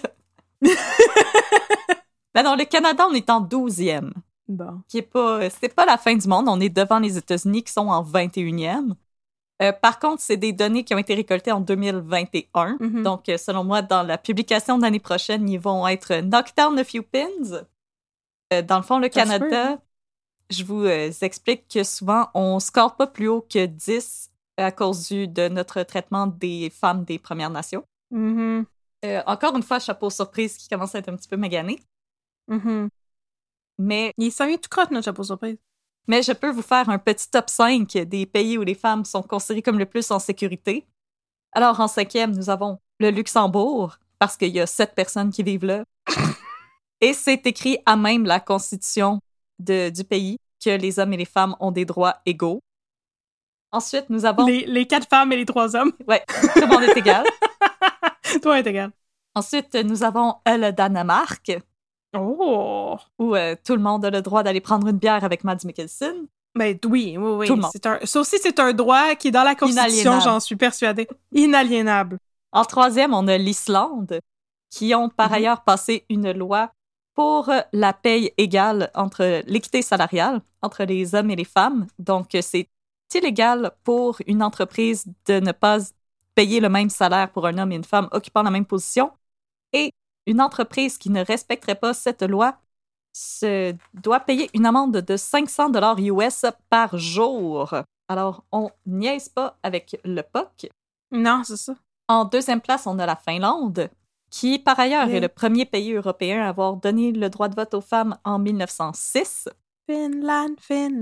Ben non, le Canada, on est en 12e. Bon. C'est pas la fin du monde. On est devant les États-Unis qui sont en 21e. Par contre, c'est des données qui ont été récoltées en 2021. Donc, selon moi, dans la publication de l'année prochaine, ils vont être knocked down a few pins. Dans le fond, le Canada, je vous explique que souvent, on score pas plus haut que 10 à cause de notre traitement des femmes des Premières Nations. Encore une fois, chapeau surprise qui commence à être un petit peu magané. Mais... il s'en vient tout crotte, notre chapeau surprise. Mais je peux vous faire un petit top 5 des pays où les femmes sont considérées comme le plus en sécurité. Alors, en 5e, nous avons le Luxembourg, parce qu'il y a 7 personnes qui vivent là. Et c'est écrit à même la constitution du pays que les hommes et les femmes ont des droits égaux. Ensuite, nous avons... Les 4 femmes et les 3 hommes. Ouais, tout le monde est égal. Tout le monde est égal. Ensuite, nous avons le Danemark. Oh! Où tout le monde a le droit d'aller prendre une bière avec Mads Mikkelsen. Ben oui. Tout le monde. Ça aussi, c'est un droit qui est dans la Constitution, j'en suis persuadée. Inaliénable. En 3e, on a l'Islande, qui ont par ailleurs passé une loi pour la paye égale entre l'équité salariale entre les hommes et les femmes. Donc, c'est illégal pour une entreprise de ne pas payer le même salaire pour un homme et une femme occupant la même position. Et une entreprise qui ne respecterait pas cette loi doit payer une amende de 500 $ US par jour. Alors, on niaise pas avec le POC. Non, c'est ça. En 2e place, on a la Finlande, qui, par ailleurs, est le premier pays européen à avoir donné le droit de vote aux femmes en 1906. Finlande.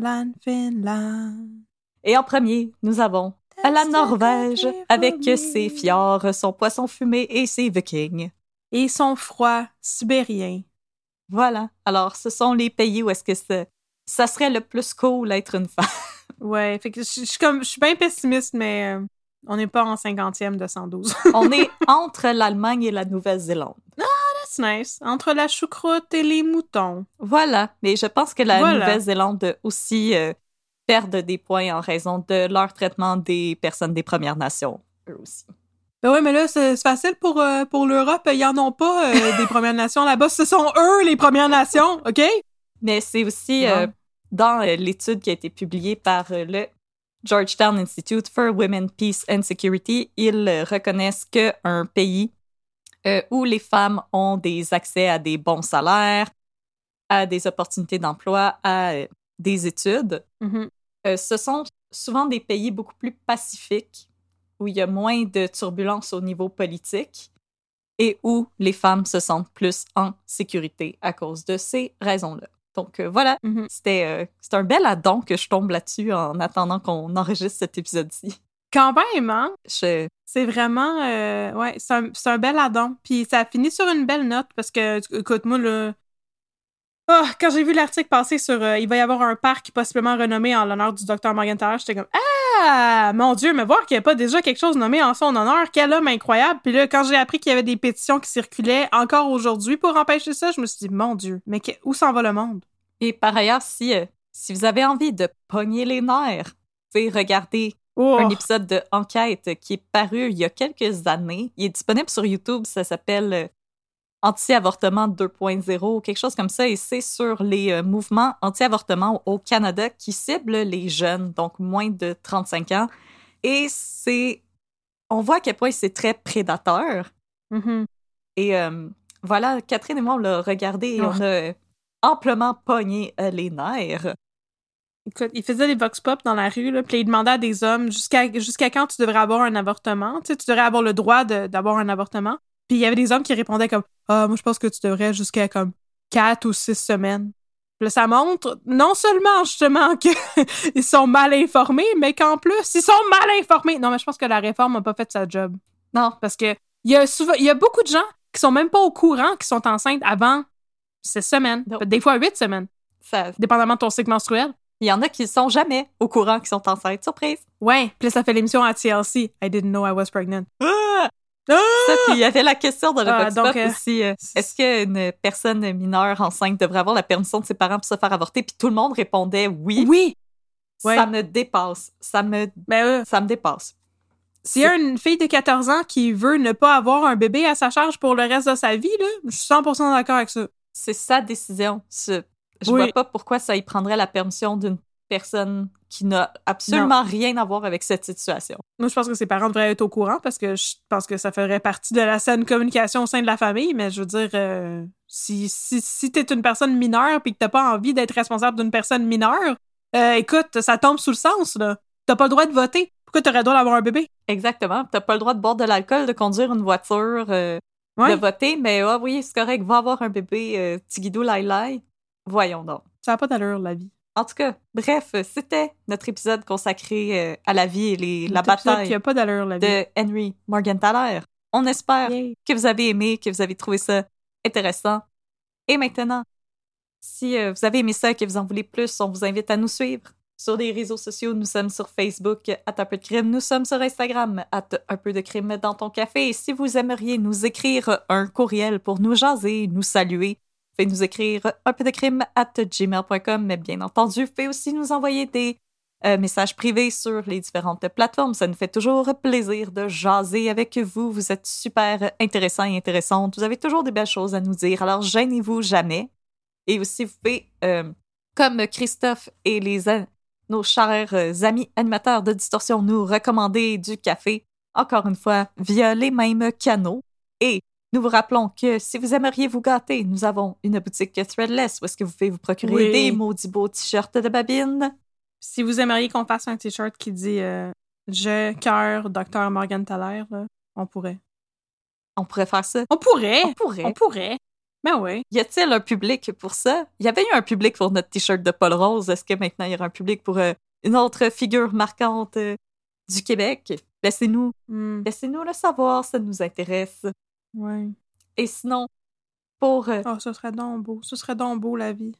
Et en premier, nous avons la Norvège, avec ses fjords, son poisson fumé et ses vikings. Et son froid sibérien. Voilà. Alors, ce sont les pays où est-ce que ça serait le plus cool d'être une femme. Ouais, fait que je suis bien pessimiste, mais On n'est pas en 50e de 112. On est entre l'Allemagne et la Nouvelle-Zélande. That's nice. Entre la choucroute et les moutons. Voilà. Mais je pense que la Nouvelle-Zélande aussi perdent des points en raison de leur traitement des personnes des Premières Nations, eux aussi. Ben ouais, mais là, c'est facile pour l'Europe. Ils en ont pas des Premières Nations là-bas. Ce sont eux, les Premières Nations, OK? Mais c'est aussi dans l'étude qui a été publiée par le Georgetown Institute for Women, Peace and Security, ils reconnaissent qu'un pays où les femmes ont des accès à des bons salaires, à des opportunités d'emploi, à des études, ce sont souvent des pays beaucoup plus pacifiques, où il y a moins de turbulences au niveau politique et où les femmes se sentent plus en sécurité à cause de ces raisons-là. Donc voilà, c'était un bel addon que je tombe là-dessus en attendant qu'on enregistre cet épisode-ci. Quand même, hein? C'est vraiment... c'est un bel addon. Puis ça finit sur une belle note parce que, écoute, moi, là... Oh, quand j'ai vu l'article passer sur il va y avoir un parc possiblement renommé en l'honneur du Dr. Morgenthaler, j'étais comme ah, mon Dieu, mais voir qu'il n'y a pas déjà quelque chose nommé en son honneur, quel homme incroyable. Puis là, quand j'ai appris qu'il y avait des pétitions qui circulaient encore aujourd'hui pour empêcher ça, je me suis dit, mon Dieu, mais où s'en va le monde? Et par ailleurs, si vous avez envie de pogner les nerfs, vous pouvez regarder un épisode de Enquête qui est paru il y a quelques années. Il est disponible sur YouTube, ça s'appelle Anti-avortement 2.0, quelque chose comme ça, et c'est sur les mouvements anti-avortement au Canada qui ciblent les jeunes, donc moins de 35 ans. Et on voit à quel point c'est très prédateur. Et voilà, Catherine et moi, on l'a regardé et on a amplement pogné les nerfs. Écoute, il faisait des vox pop dans la rue, là, puis il demandait à des hommes jusqu'à quand tu devrais avoir un avortement. Tu sais, tu devrais avoir le droit d'avoir un avortement. Puis il y avait des hommes qui répondaient comme « Ah, moi, je pense que tu devrais jusqu'à comme 4 ou 6 semaines. » Puis là, ça montre non seulement, justement, qu'ils sont mal informés, mais qu'en plus, ils sont mal informés. Non, mais je pense que la réforme n'a pas fait sa job. Non, parce que il y a beaucoup de gens qui sont même pas au courant qui sont enceintes avant 6 semaines. Des fois 8 semaines. Ça... Dépendamment de ton cycle menstruel. Il y en a qui sont jamais au courant qui sont enceintes. Surprise! Ouais, puis là, ça fait l'émission à TLC. I didn't know I was pregnant. Ça, puis il y avait la question dans le Vox Pop aussi. Est-ce qu'une personne mineure enceinte devrait avoir la permission de ses parents pour se faire avorter? Puis tout le monde répondait oui. Oui! Ça me dépasse. Ça me dépasse. S'il y a une fille de 14 ans qui veut ne pas avoir un bébé à sa charge pour le reste de sa vie, là, je suis 100% d'accord avec ça. C'est sa décision. Je vois pas pourquoi ça y prendrait la permission d'une personne qui n'a absolument rien à voir avec cette situation. Moi, je pense que ses parents devraient être au courant parce que je pense que ça ferait partie de la saine communication au sein de la famille, mais je veux dire, si t'es une personne mineure puis que t'as pas envie d'être responsable d'une personne mineure, écoute, ça tombe sous le sens, là. T'as pas le droit de voter. Pourquoi t'aurais le droit d'avoir un bébé? Exactement. T'as pas le droit de boire de l'alcool, de conduire une voiture, de voter, mais oui, c'est correct, va avoir un bébé, Tigidou Lailai. Voyons donc. Ça n'a pas d'allure, la vie. En tout cas, bref, c'était notre épisode consacré à la vie et la bataille qui a pas d'allure, la vie. de Henry Morgenthaler. On espère que vous avez aimé, que vous avez trouvé ça intéressant. Et maintenant, si vous avez aimé ça et que vous en voulez plus, on vous invite à nous suivre sur les réseaux sociaux. Nous sommes sur Facebook, @unpeudecrime. Nous sommes sur Instagram, @unpeudecrime dans ton café. Et si vous aimeriez nous écrire un courriel pour nous jaser, nous saluer, vous pouvez nous écrire unpeudecrime@gmail.com, mais bien entendu, vous pouvez aussi nous envoyer des messages privés sur les différentes plateformes. Ça nous fait toujours plaisir de jaser avec vous. Vous êtes super intéressants et intéressantes. Vous avez toujours des belles choses à nous dire, alors gênez-vous jamais. Et aussi, vous pouvez, comme Christophe et nos chers amis animateurs de Distorsion, nous recommander du café, encore une fois, via les mêmes canaux. Et nous vous rappelons que si vous aimeriez vous gâter, nous avons une boutique Threadless où est-ce que vous pouvez vous procurer des maudits beaux t-shirts de babine. Si vous aimeriez qu'on fasse un t-shirt qui dit Je, cœur, Dr. Morgenthaler, là, on pourrait. On pourrait faire ça. On pourrait. Ben oui. Y a-t-il un public pour ça? Il y avait eu un public pour notre t-shirt de Paul Rose. Est-ce que maintenant il y aura un public pour une autre figure marquante du Québec? Laissez-nous le savoir, ça nous intéresse. Ouais. Et sinon, pour... ce serait donc beau. Ce serait donc beau, la vie.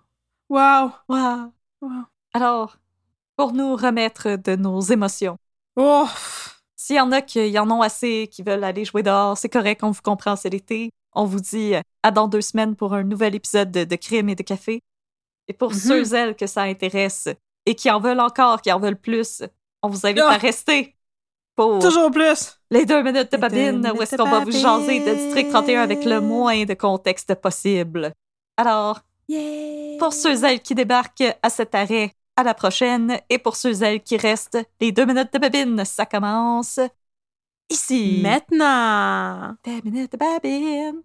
Wow. Alors, pour nous remettre de nos émotions, Oh! S'il y en a qui en ont assez, qui veulent aller jouer dehors, c'est correct, on vous comprend, c'est l'été. On vous dit à dans 2 semaines pour un nouvel épisode de Crime et de Café. Et pour ceux elles que ça intéresse et qui en veulent encore, qui en veulent plus, on vous invite à rester pour toujours plus les 2 minutes de babine où est-ce qu'on va vous jaser de District 31 avec le moins de contexte possible. Alors, pour ceux elles qui débarquent à cet arrêt, à la prochaine. Et pour ceux elles qui restent, les 2 minutes de babine, ça commence ici. Maintenant. 2 minutes de babine.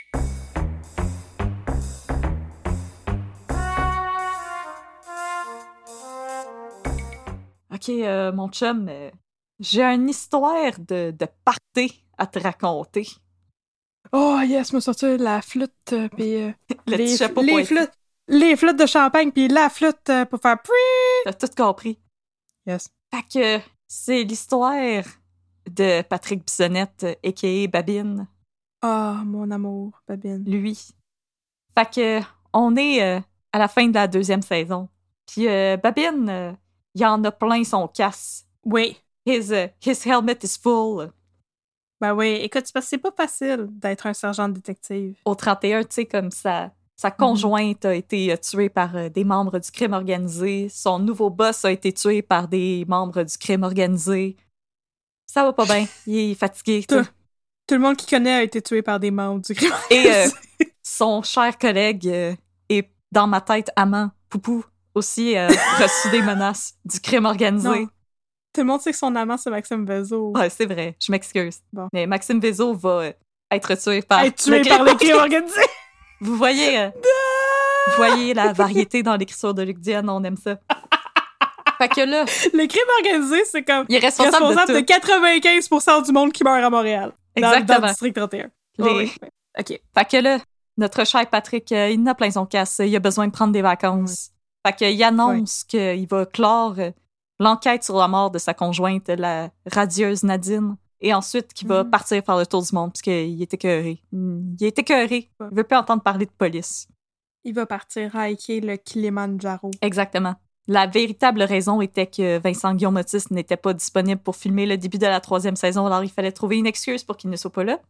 OK, mon chum, j'ai une histoire de party à te raconter. Oh yes, me sortir la flûte puis les flûtes de champagne puis la flûte pour faire T'as tout compris. Yes. Fait que c'est l'histoire de Patrick Bissonnette, a.k.a. Babine. Ah, mon amour, Babine. Lui. Fait que on est à la fin de la 2e saison. Puis Babine, il en a plein son casse. Oui. His helmet is full. Ben oui, écoute, c'est parce que c'est pas facile d'être un sergent de détective. Au 31, tu sais, comme sa conjointe a été tuée par des membres du crime organisé. Son nouveau boss a été tué par des membres du crime organisé. Ça va pas bien. Il est fatigué. Tout le monde qu'il connaît a été tué par des membres du crime organisé. Et son cher collègue est, dans ma tête, amant, Poupou, aussi reçu des menaces du crime organisé. Non. Tout le monde sait que son amant, c'est Maxime Vézo. Ouais, c'est vrai. Je m'excuse. Bon. Mais Maxime Vézo va être tué par le crime organisé. Vous voyez la variété dans l'écriture de Luc Diane, on aime ça. Fait que là... Le crime organisé, c'est comme... Il est responsable de 95% du monde qui meurt à Montréal. Exactement. Dans le district 31. Oui. OK. Fait que là, notre cher Patrick, il n'a plein son casse. Il a besoin de prendre des vacances. Fait qu'il annonce qu'il va clore l'enquête sur la mort de sa conjointe, la radieuse Nadine. Et ensuite, qu'il va partir faire le tour du monde, parce qu'il est écœuré. Il est écœuré. Il veut plus entendre parler de police. Il va partir hiker le Kilimanjaro. Exactement. La véritable raison était que Vincent Guillaume Otis n'était pas disponible pour filmer le début de la 3e saison, alors il fallait trouver une excuse pour qu'il ne soit pas là.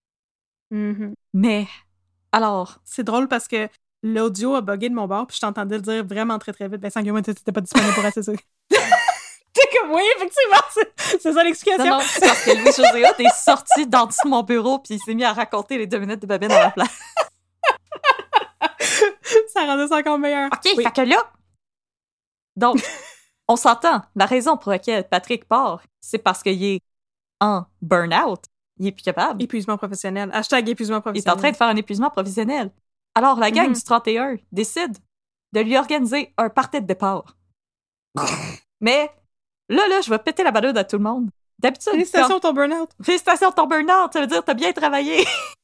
Mais, alors... C'est drôle parce que l'audio a bugué de mon bord, puis je t'entendais le dire vraiment très très vite. Vincent Guillaume Otis n'était pas disponible pour assez ça. T'es comme, oui, effectivement, c'est ça l'explication. Non, c'est parce que Louis-José Hood est sorti d'en dessous de mon bureau puis il s'est mis à raconter les 2 minutes de babine à la place. Ça rendait ça encore meilleur. OK, fait que là... Donc, on s'entend. La raison pour laquelle Patrick part, c'est parce qu'il est en burn-out. Il est plus capable. Épuisement professionnel. # épuisement professionnel. Il est en train de faire un épuisement professionnel. Alors, la gang du 31 décide de lui organiser un party de départ. Mais... Là, je vais péter la balade à tout le monde. D'habitude... Félicitations ton burn-out. Félicitations ton burn-out, ça veut dire que t'as bien travaillé.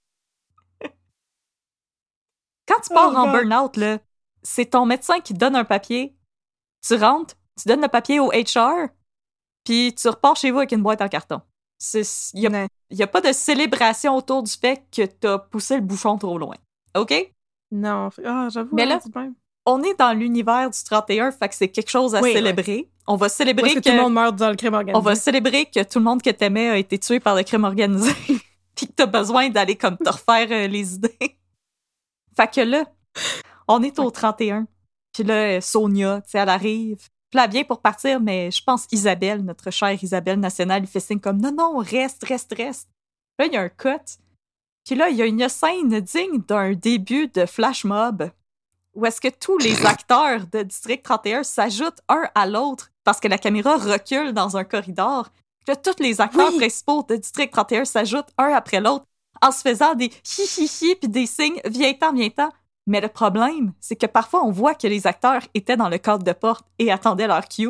Quand tu pars en burn-out, là, c'est ton médecin qui te donne un papier. Tu rentres, tu donnes le papier au HR, puis tu repars chez vous avec une boîte en carton. Il y a pas de célébration autour du fait que t'as poussé le bouchon trop loin. OK? Non. J'avoue. Mais là, on est dans l'univers du 31, fait que c'est quelque chose à célébrer. Ouais. On va célébrer que tout le monde meurt dans le crime organisé. On va célébrer que tout le monde que t'aimais a été tué par le crime organisé. Puis que t'as besoin d'aller comme te refaire les idées. Fait que là, on est au 31. Puis là, Sonia, tu sais, elle arrive. Puis là, elle vient pour partir, mais je pense Isabelle, notre chère Isabelle nationale, lui fait signe comme « Non, reste. » Là, il y a un cut. Puis là, il y a une scène digne d'un début de flash mob où est-ce que tous les acteurs de District 31 s'ajoutent un à l'autre parce que la caméra recule dans un corridor. Puis là, tous les acteurs principaux de District 31 s'ajoutent un après l'autre en se faisant des hi-hi-hi puis des signes « Viens-t'en ». Mais le problème, c'est que parfois, on voit que les acteurs étaient dans le cadre de porte et attendaient leur cue.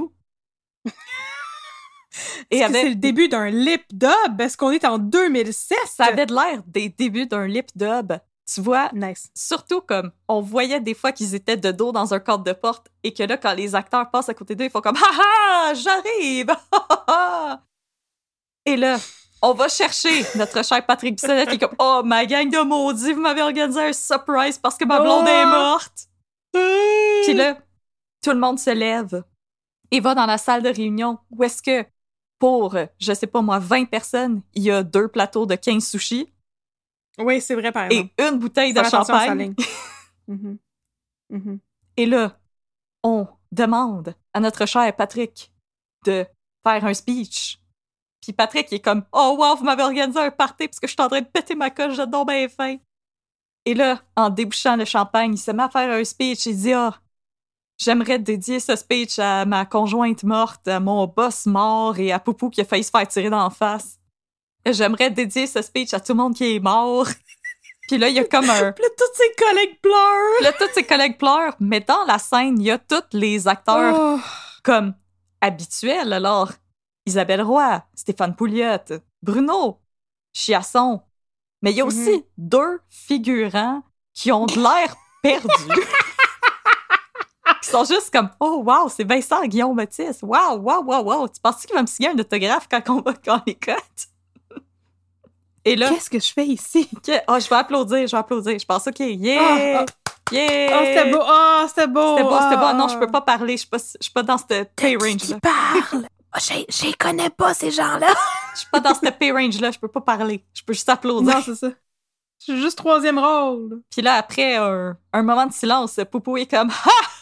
C'est le début d'un lip dub? Est-ce qu'on est en 2007? Ça avait de l'air des débuts d'un lip dub. Tu vois, surtout comme on voyait des fois qu'ils étaient de dos dans un cadre de porte et que là, quand les acteurs passent à côté d'eux, ils font comme « Ha ha, j'arrive! » Et là, on va chercher notre cher Patrick Bissonnette qui est comme « Oh, ma gang de maudits, vous m'avez organisé un surprise parce que ma blonde est morte! » Puis là, tout le monde se lève et va dans la salle de réunion où est-ce que pour, je sais pas moi, 20 personnes, il y a 2 plateaux de 15 sushis. Oui, c'est vrai, par exemple. Et une bouteille de champagne. Et là, on demande à notre cher Patrick de faire un speech. Puis Patrick, il est comme « Oh wow, vous m'avez organisé un party parce que je suis en train de péter ma coche, j'ai donc bien faim. » Et là, en débouchant le champagne, il se met à faire un speech. Il dit « Ah, j'aimerais dédier ce speech à ma conjointe morte, à mon boss mort et à Poupou qui a failli se faire tirer dans la face. J'aimerais dédier ce speech à tout le monde qui est mort. » Puis là, il y a comme un... Puis là, tous ses collègues pleurent. Là, tous ses collègues pleurent, mais dans la scène, il y a tous les acteurs comme habituels. Alors, Isabelle Roy, Stéphane Pouliot, Bruno, Chiasson. Mais il y a aussi 2 figurants qui ont de l'air perdus. Qui sont juste comme « Oh, wow, c'est Vincent Guillaume Otis. Wow, wow, wow, wow. Tu penses qu'il va me signer un autographe quand on les cote? » Et là, qu'est-ce que je fais ici? Oh, je vais applaudir. Je pense, OK, yeah! Yeah! Oh, c'était beau! Oh, c'était beau! C'était beau. Non, je peux pas parler. Je suis pas dans cette pay range-là. Qui parle? Oh, je connais pas, ces gens-là. Je suis pas dans cette pay range-là. Je peux pas parler. Je peux juste applaudir. Non, c'est ça. Je suis juste 3e rôle. Puis là, après un moment de silence, Poupou est comme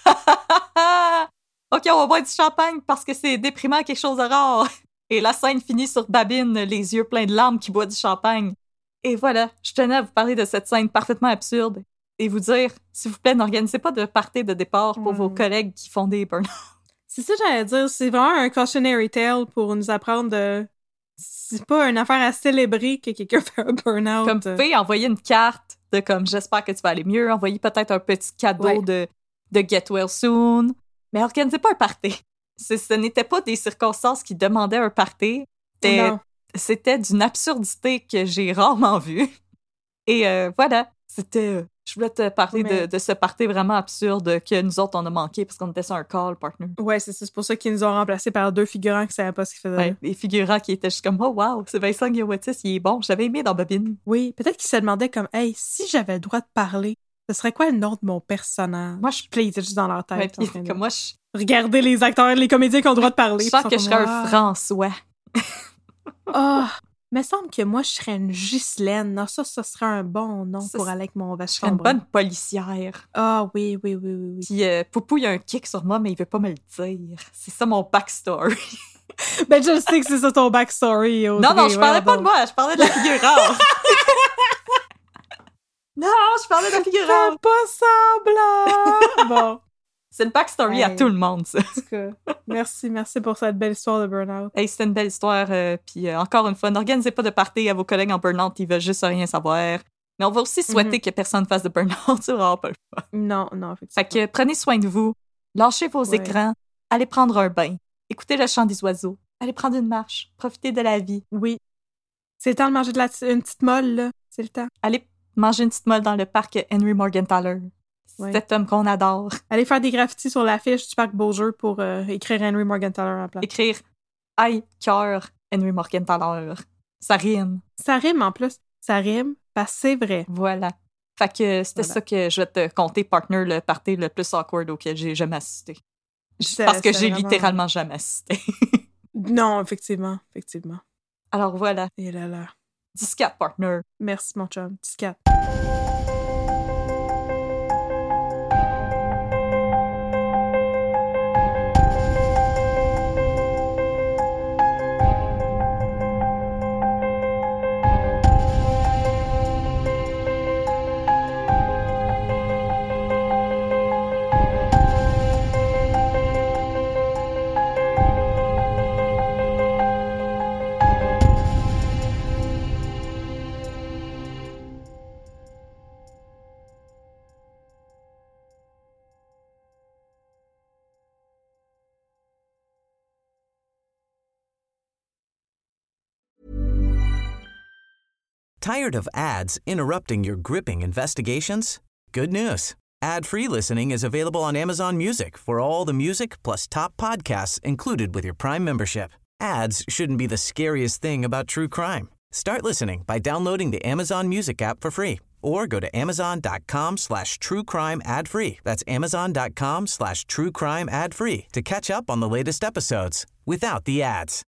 OK, on va boire du champagne parce que c'est déprimant, quelque chose de rare. Et la scène finit sur Babine, les yeux pleins de larmes, qui boit du champagne. Et voilà, je tenais à vous parler de cette scène parfaitement absurde et vous dire, s'il vous plaît, n'organisez pas de party de départ pour vos collègues qui font des burn-out. C'est ça que j'allais dire, c'est vraiment un cautionary tale pour nous apprendre de... C'est pas une affaire à célébrer que quelqu'un fait un burn-out. Comme vous pouvez envoyer une carte de comme « J'espère que tu vas aller mieux », envoyer peut-être un petit cadeau de « Get well soon », mais organisez pas un party. Ce n'était pas des circonstances qui demandaient un party. C'était d'une absurdité que j'ai rarement vue. Et voilà, c'était... je voulais te parler de ce party vraiment absurde que nous autres, on a manqué parce qu'on était sur un call, partner. Ouais, c'est pour ça qu'ils nous ont remplacés par 2 figurants qui savaient pas ce qu'ils faisaient. Ouais, les figurants qui étaient juste comme « Oh wow, c'est Vincent Guillotis, il est bon. J'avais aimé dans Bobine. » Oui, peut-être qu'ils se demandaient comme « Hey, si j'avais le droit de parler, ce serait quoi le nom de mon personnage? » Moi, je plais juste dans leur tête. Ouais, comme moi, regardez les acteurs, les comédiens qui ont le droit de parler. Je sens que je serais un François. Oh, il me semble que moi, je serais une Ghislaine. Non, ça serait un bon nom pour aller avec mon veste chambre. Une bonne policière. Ah oui. Puis Poupou, il a un kick sur moi, mais il veut pas me le dire. C'est ça mon backstory. Ben, je sais que c'est ça ton backstory, Audrey. Non, je parlais pas de moi, je parlais de la figurante. Non, je parlais de la figurante. Fais pas semblant. Bon. C'est le backstory à tout le monde, ça. En tout cas, merci pour cette belle histoire de burn-out. Hey, c'était une belle histoire. Puis encore une fois, n'organisez pas de party à vos collègues en burn-out, ils veulent juste rien savoir. Mais on va aussi souhaiter que personne fasse de burn-out, c'est vraiment pas le fun. Non, effectivement. Fait que prenez soin de vous, lâchez vos écrans, allez prendre un bain, écoutez le chant des oiseaux, allez prendre une marche, profitez de la vie. Oui. C'est le temps de manger une petite molle, là. C'est le temps. Allez manger une petite molle dans le parc Henry Morgenthaler. Cet homme qu'on adore. Allez faire des graffitis sur l'affiche du parc Beaujeu pour écrire Henry Morgenthaler en place. Écrire « Aïe, cœur, Henry Morgenthaler ». Ça rime. Ça rime en plus. Ça rime parce que c'est vrai. Voilà. Fait que c'était ça que je vais te compter, partner, le party le plus awkward auquel j'ai jamais assisté. Parce que j'ai littéralement jamais assisté. Non, effectivement. Alors voilà. Et là. 10-4, partner. Merci, mon chum. 10-4. Tired of ads interrupting your gripping investigations? Good news. Ad-free listening is available on Amazon Music for all the music plus top podcasts included with your Prime membership. Ads shouldn't be the scariest thing about true crime. Start listening by downloading the Amazon Music app for free or go to amazon.com/truecrime ad-free. That's amazon.com/truecrime ad-free to catch up on the latest episodes without the ads.